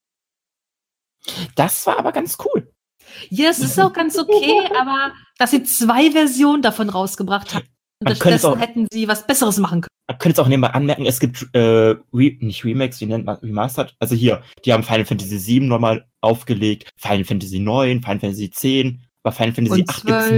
Das war aber ganz cool. Ja, es ist auch ganz okay, aber dass sie zwei Versionen davon rausgebracht haben, Man und könnte es stattdessen auch- hätten sie was Besseres machen können. Man könnte es auch nebenbei anmerken, es gibt äh, Re nicht Remakes, wie nennt man Remastered? Also hier, die haben Final Fantasy sieben nochmal aufgelegt, Final Fantasy neun, Final Fantasy zehn, aber Final Fantasy Und acht gibt's zwölf.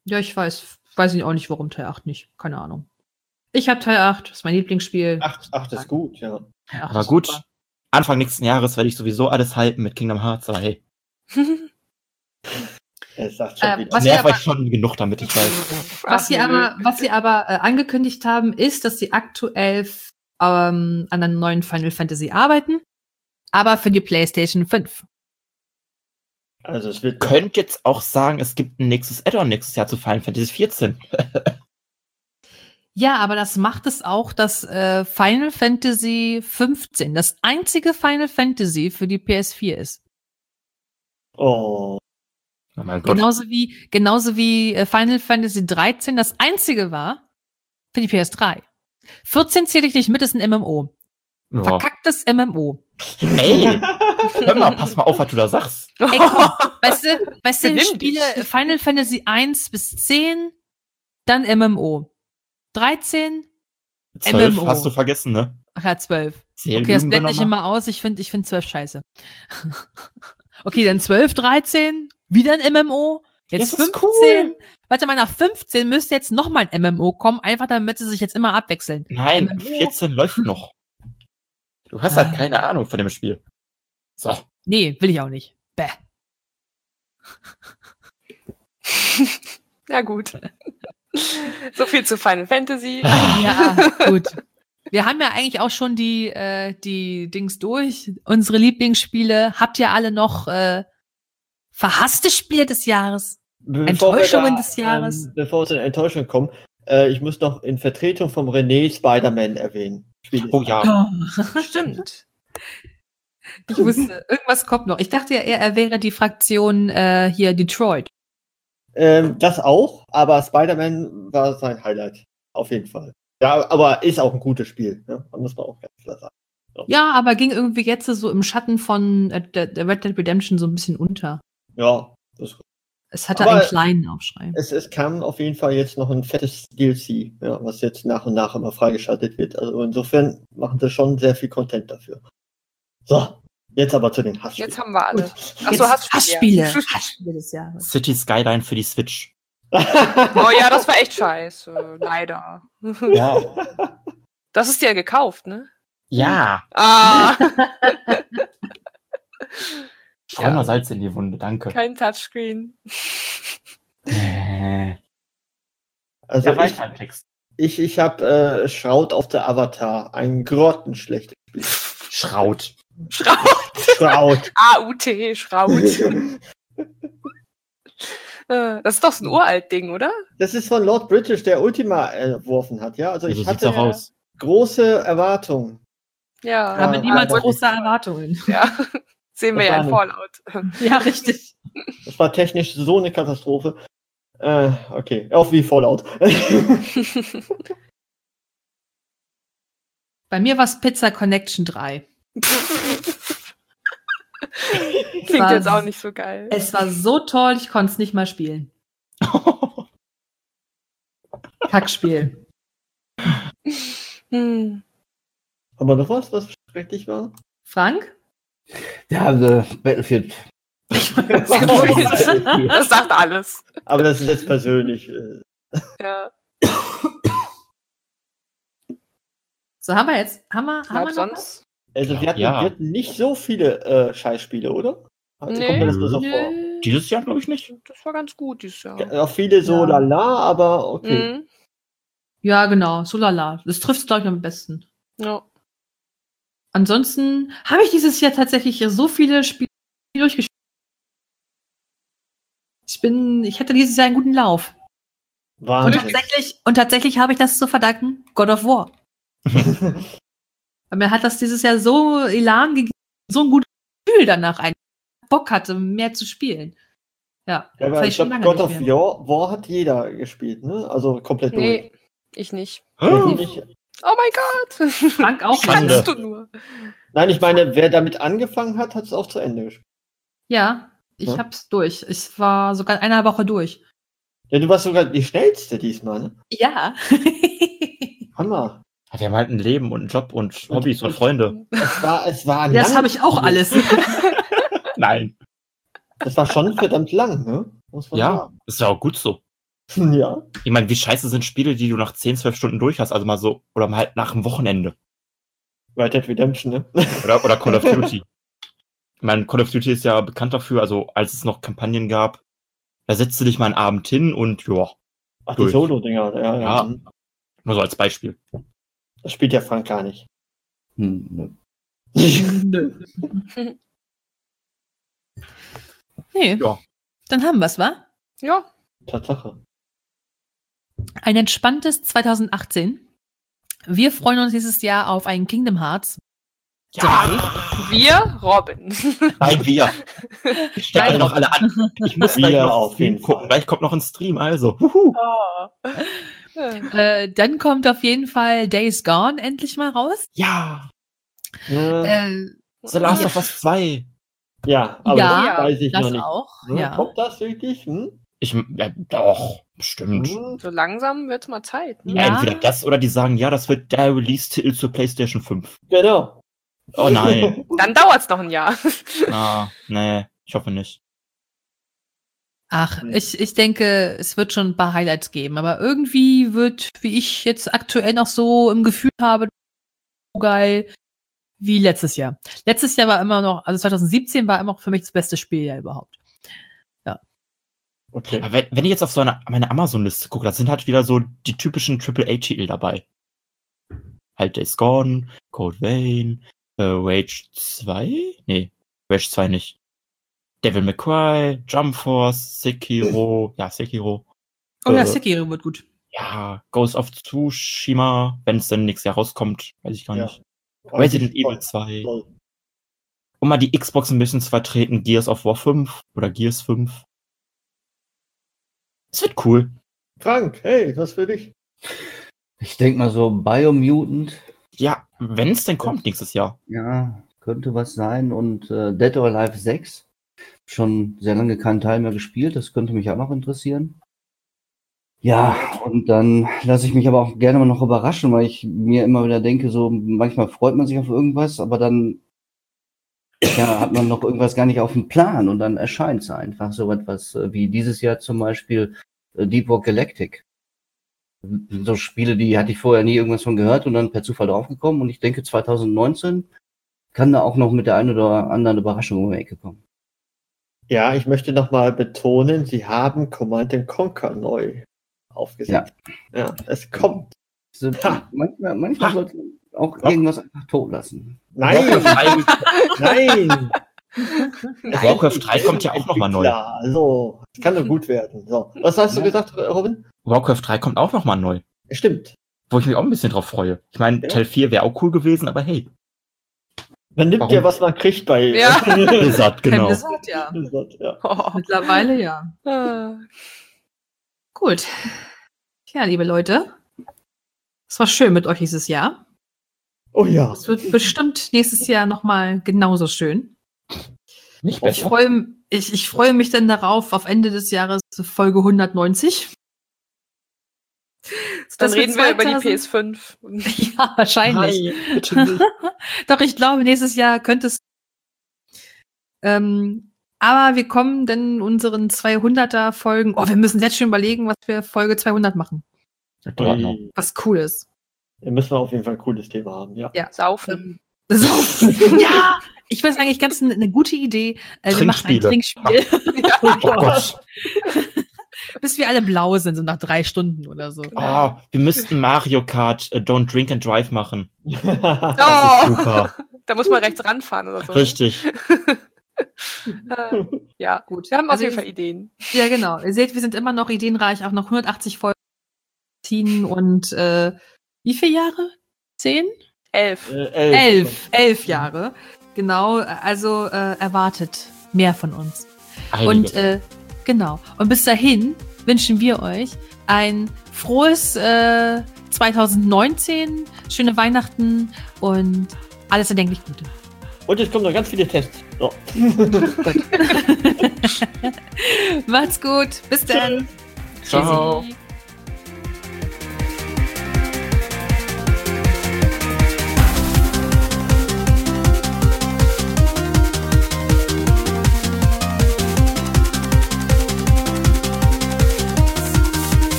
Ja, ich weiß. Weiß ich auch nicht, warum Teil acht nicht. Keine Ahnung. Ich habe Teil acht, das ist mein Lieblingsspiel. Acht, acht ist gut, ja. Teil acht Aber ist gut, super. Anfang nächsten Jahres werde ich sowieso alles hypen mit Kingdom Hearts zwei. Er sagt schon Äh, wieder. was Nerv ihr aber- euch schon genug damit, ich weiß. Was sie aber, was sie aber äh, angekündigt haben, ist, dass sie aktuell f- ähm, an einem neuen Final Fantasy arbeiten, aber für die PlayStation fünf. Also es wird Könnt jetzt auch sagen, es gibt ein nächstes Add-on nächstes Jahr zu Final Fantasy vierzehn. Ja, aber das macht es auch, dass äh, Final Fantasy fünfzehn das einzige Final Fantasy für die P S vier ist. Oh. Oh mein Gott. Genauso wie, genauso wie äh, Final Fantasy dreizehn das einzige war für die P S drei. vierzehn zähle ich nicht mit, ist ein M M O. Ja. Verkacktes M M O. Ey, hör mal, pass mal auf, was du da sagst. Ey, komm, weißt du, weißt du, Benimm Spiele dich. Final Fantasy eins bis zehn, dann M M O. dreizehn, zwölf M M O. hast du vergessen, ne? ach ja, zwölf. Zähl Okay, das lügen wir blende ich noch mal. immer aus. Ich finde ich find zwölf scheiße. Okay, dann zwölf, dreizehn, wieder ein M M O. Jetzt Das ist fünfzehn. Warte mal, nach fünfzehn müsste jetzt noch mal ein M M O kommen, einfach damit sie sich jetzt immer abwechseln. Nein, M M O. vierzehn läuft noch. Du hast halt keine Ahnung von dem Spiel. So. Nee, will ich auch nicht. Bäh. Ja, gut. So viel zu Final Fantasy. Ja, gut. Wir haben ja eigentlich auch schon die, äh, die Dings durch. Unsere Lieblingsspiele. Habt ihr alle noch äh, verhasste Spiele des Jahres? Bevor Enttäuschungen wir des Jahres? Ähm, bevor wir zu den Enttäuschungen kommen, äh, ich muss noch in Vertretung vom René Spider-Man erwähnen. Spiel ist- Oh ja. Stimmt. Ich wusste, irgendwas kommt noch. Ich dachte ja, er, er wäre die Fraktion äh, hier Detroit. Ähm, das auch, aber Spider-Man war sein Highlight. Auf jeden Fall. Ja, aber ist auch ein gutes Spiel. Ne? Da muss man auch ganz klar sagen. Ja, aber ging irgendwie jetzt so im Schatten von äh, der, der Red Dead Redemption so ein bisschen unter. Ja, das, Es hatte Aber- einen kleinen Aufschrei. es, es kam auf jeden Fall jetzt noch ein fettes D L C, ja, was jetzt nach und nach immer freigeschaltet wird. Also insofern machen sie schon sehr viel Content dafür. So, jetzt aber zu den Hassspielen. Jetzt haben wir alle. Jetzt Achso, Hassspiele. Hassspiele. Hassspiele des Jahres. City Skyline für die Switch. Oh ja, das war echt scheiße. Leider. Ja. Das ist dir gekauft, ne? Ja. Ah, Schau mal Salz in die Wunde, danke. kein Touchscreen. Äh, Also ja, ich, weiter im Text. ich, ich habe äh, Shroud of the Avatar, ein grottenschlechtes Spiel. Schraut. Schraut. Shroud. A U T, Schraut. Äh, Das ist doch so ein Uralt-Ding, oder? Das ist von Lord British, der Ultima erworfen hat, ja. Also So ich sieht's hatte auch aus. große Erwartungen. Ja. Aber Ja, niemals aber- große Erwartungen. Ja. Sehen wir Das ja war in nicht- Fallout. Ja, richtig. Das war technisch so eine Katastrophe. Äh, okay, auch wie Fallout. Bei mir war es Pizza Connection drei. Klingt war- jetzt auch nicht so geil. Es war so toll, ich konnte es nicht mal spielen. Kackspiel. Hm. Aber noch was, was schrecklich war? Frank? Ja, äh, Battlefield. Das sagt alles. Aber das ist jetzt persönlich. Äh, Ja. So, haben wir jetzt, haben wir, Ich haben wir glaub, noch was? sonst. also wir hatten, Ja. wir hatten nicht so viele äh, Scheißspiele, oder? Also Nee. kommt mir das nur so vor. Nö, Dieses Jahr glaube ich nicht. das war ganz gut dieses Jahr. Ja, auch viele so Ja. lala, aber okay. Mhm. Ja, genau, so lala. Das trifft es, glaube ich, am besten. Ja. Ansonsten habe ich dieses Jahr tatsächlich so viele Spiele durchgespielt. Ich bin, ich hatte dieses Jahr einen guten Lauf. Und Wahnsinn. tatsächlich, und tatsächlich habe ich das zu verdanken, God of War. Weil mir hat das dieses Jahr so Elan gegeben, so ein gutes Gefühl danach eigentlich. Bock hatte, mehr zu spielen. Ja, Ja, das aber hab ich schon glaube, lange God nicht of mehr. War, War hat jeder gespielt, ne? Also komplett Nee, ich nicht. durch. Oh. Nicht- Oh mein Gott. Frank auch. Schande. Kannst du nur. Nein, ich meine, wer damit angefangen hat, hat es auch zu Ende gespielt. Ja, ich Ja. hab's durch. Ich war sogar in einer Woche durch. Ja, du warst sogar die schnellste diesmal, ne? Ja. Hammer. Hat ja halt ein Leben und einen Job und Hobbys und Freunde. Es war, es war Das lang. habe ich auch alles. Nein. Das war schon verdammt lang, ne? Muss man Ja, sagen. ist ja auch gut so. Ja. Ich meine, wie scheiße sind Spiele, die du nach zehn, zwölf Stunden durch hast, also mal so, oder mal halt nach einem Wochenende. Red Dead Redemption, ne? Oder, oder Call of Duty. Ich meine, Call of Duty ist ja bekannt dafür, also als es noch Kampagnen gab, da setzt du dich mal einen Abend hin und ja. Ach, die Solo-Dinger, ja, ja. Ja. Nur so als Beispiel. Das spielt ja Frank gar nicht. Hm, nö. Nö. Nee. Ja. Dann haben wir's, wa? Ja. Tatsache. Ein entspanntes zwanzig achtzehn. Wir freuen uns dieses Jahr auf ein Kingdom Hearts. Ja! Wir, Robin. Nein, wir. Ich stecke noch alle an. Ich muss Wir gleich noch auf auf jeden jeden gucken. Fall. Gleich kommt noch ein Stream, also. Huhu. Oh. Äh, dann kommt auf jeden Fall Days Gone endlich mal raus. Ja! Äh, Äh, The Last of Us zwei. ja, aber ja, das weiß ich das noch nicht. auch. Hm? Ja. Kommt das wirklich? Hm? Ich, ja, doch, bestimmt. Hm? So langsam wird's mal Zeit. Ne? Ja. Entweder das oder die sagen, ja, das wird der Release-Titel zur PlayStation fünf. Genau. Oh nein. Dann dauert's noch ein Jahr. Ah, nee, ich hoffe nicht. Ach, ich, ich denke, es wird schon ein paar Highlights geben, aber irgendwie wird, wie ich jetzt aktuell noch so im Gefühl habe, so geil wie letztes Jahr. Letztes Jahr war immer noch, also zwanzig siebzehn war immer noch für mich das beste Spieljahr überhaupt. Okay. Aber wenn, wenn ich jetzt auf so eine, meine Amazon-Liste gucke, da sind halt wieder so die typischen Triple A-Titel dabei. Halt Days Gone, Code Vein, äh, Rage zwei? Nee, Rage zwei nicht. Devil May Cry, Jump Force, Sekiro, ja, Sekiro. Oh ja, Äh, Sekiro wird gut. Ja, Ghost of Tsushima, wenn es dann nächstes Jahr rauskommt, weiß ich gar Ja. nicht. Resident Evil zwei. Toll. Um mal die Xbox ein bisschen zu vertreten, Gears of War fünf oder Gears fünf. Es wird cool. Frank, hey, was für dich? Ich denke mal so Biomutant, Ja, wenn es denn kommt nächstes Jahr. ja, könnte was sein. Und äh, Dead or Alive sechs. Schon sehr lange keinen Teil mehr gespielt. Das könnte mich auch noch interessieren. Ja, und dann lasse ich mich aber auch gerne mal noch überraschen, weil ich mir immer wieder denke, so manchmal freut man sich auf irgendwas, aber dann ja, hat man noch irgendwas gar nicht auf dem Plan und dann erscheint es einfach so etwas äh, wie dieses Jahr zum Beispiel äh, Deep Rock Galactic. So Spiele, die hatte ich vorher nie irgendwas von gehört und dann per Zufall draufgekommen und ich denke zwanzig neunzehn kann da auch noch mit der einen oder anderen Überraschung um die Ecke kommen. Ja, ich möchte nochmal betonen, Sie haben Command and Conquer neu aufgesetzt. Ja, es kommt. So, Ha. manchmal manchmal Ha. sollte man auch Doch. irgendwas einfach tot lassen. Nein, nein. Warcraft drei kommt ja auch noch mal neu. Ja, also, es kann doch gut werden. So, was hast du Ja. gesagt, Robin? Warcraft drei kommt auch nochmal neu. Stimmt. Wo ich mich auch ein bisschen drauf freue. Ich meine, Ja. Teil vier wäre auch cool gewesen, aber hey. Man nimmt Warum? ja, was man kriegt bei Ja. Blizzard, genau. Blizzard, ja. Blizzard, ja. Oh. Mittlerweile ja. Ah. Gut. Ja, liebe Leute. Es war schön mit euch dieses Jahr. Oh ja. Es wird bestimmt nächstes Jahr nochmal genauso schön. Nicht Ich besser. freue, ich, ich freue mich dann darauf, auf Ende des Jahres Folge hundertneunzig. Dann Das wird reden wir über die zweitausend P S fünf. Ja, wahrscheinlich. Nein, bitte nicht. Doch, ich glaube, nächstes Jahr könnte es. Ähm, aber wir kommen dann in unseren zweihunderter Folgen. Oh, wir müssen jetzt schon überlegen, was wir Folge zweihundert machen. Das dauert noch. Ui. Was cool ist. Da müssen wir auf jeden Fall ein cooles Thema haben, ja. Ja. Saufen. Ähm, so. Ja, ich weiß eigentlich ganz eine, eine gute Idee. Äh, wir machen ein Trinkspiele. Trinkspiel, Oh Gott. bis wir alle blau sind, so nach drei Stunden oder so. Oh, wir müssten Mario Kart äh, Don't Drink and Drive machen. Das ist Oh, super. da muss man rechts ranfahren oder so. Richtig. Äh, ja, gut. Wir haben Also auf jeden ich- Fall Ideen. Ja, genau. Ihr seht, wir sind immer noch ideenreich, auch noch hundertachtzig Folgen ziehen und äh, wie viele Jahre? Zehn? Elf. Äh, Elf. Elf Jahre. Genau, also äh, erwartet mehr von uns. Und Einiges. äh, genau. Und bis dahin wünschen wir euch ein frohes äh, zwanzig neunzehn, schöne Weihnachten und alles erdenklich Gute. Und es kommen noch ganz viele Tests. So. Macht's gut. Bis dann. Ciao. Tschüssi.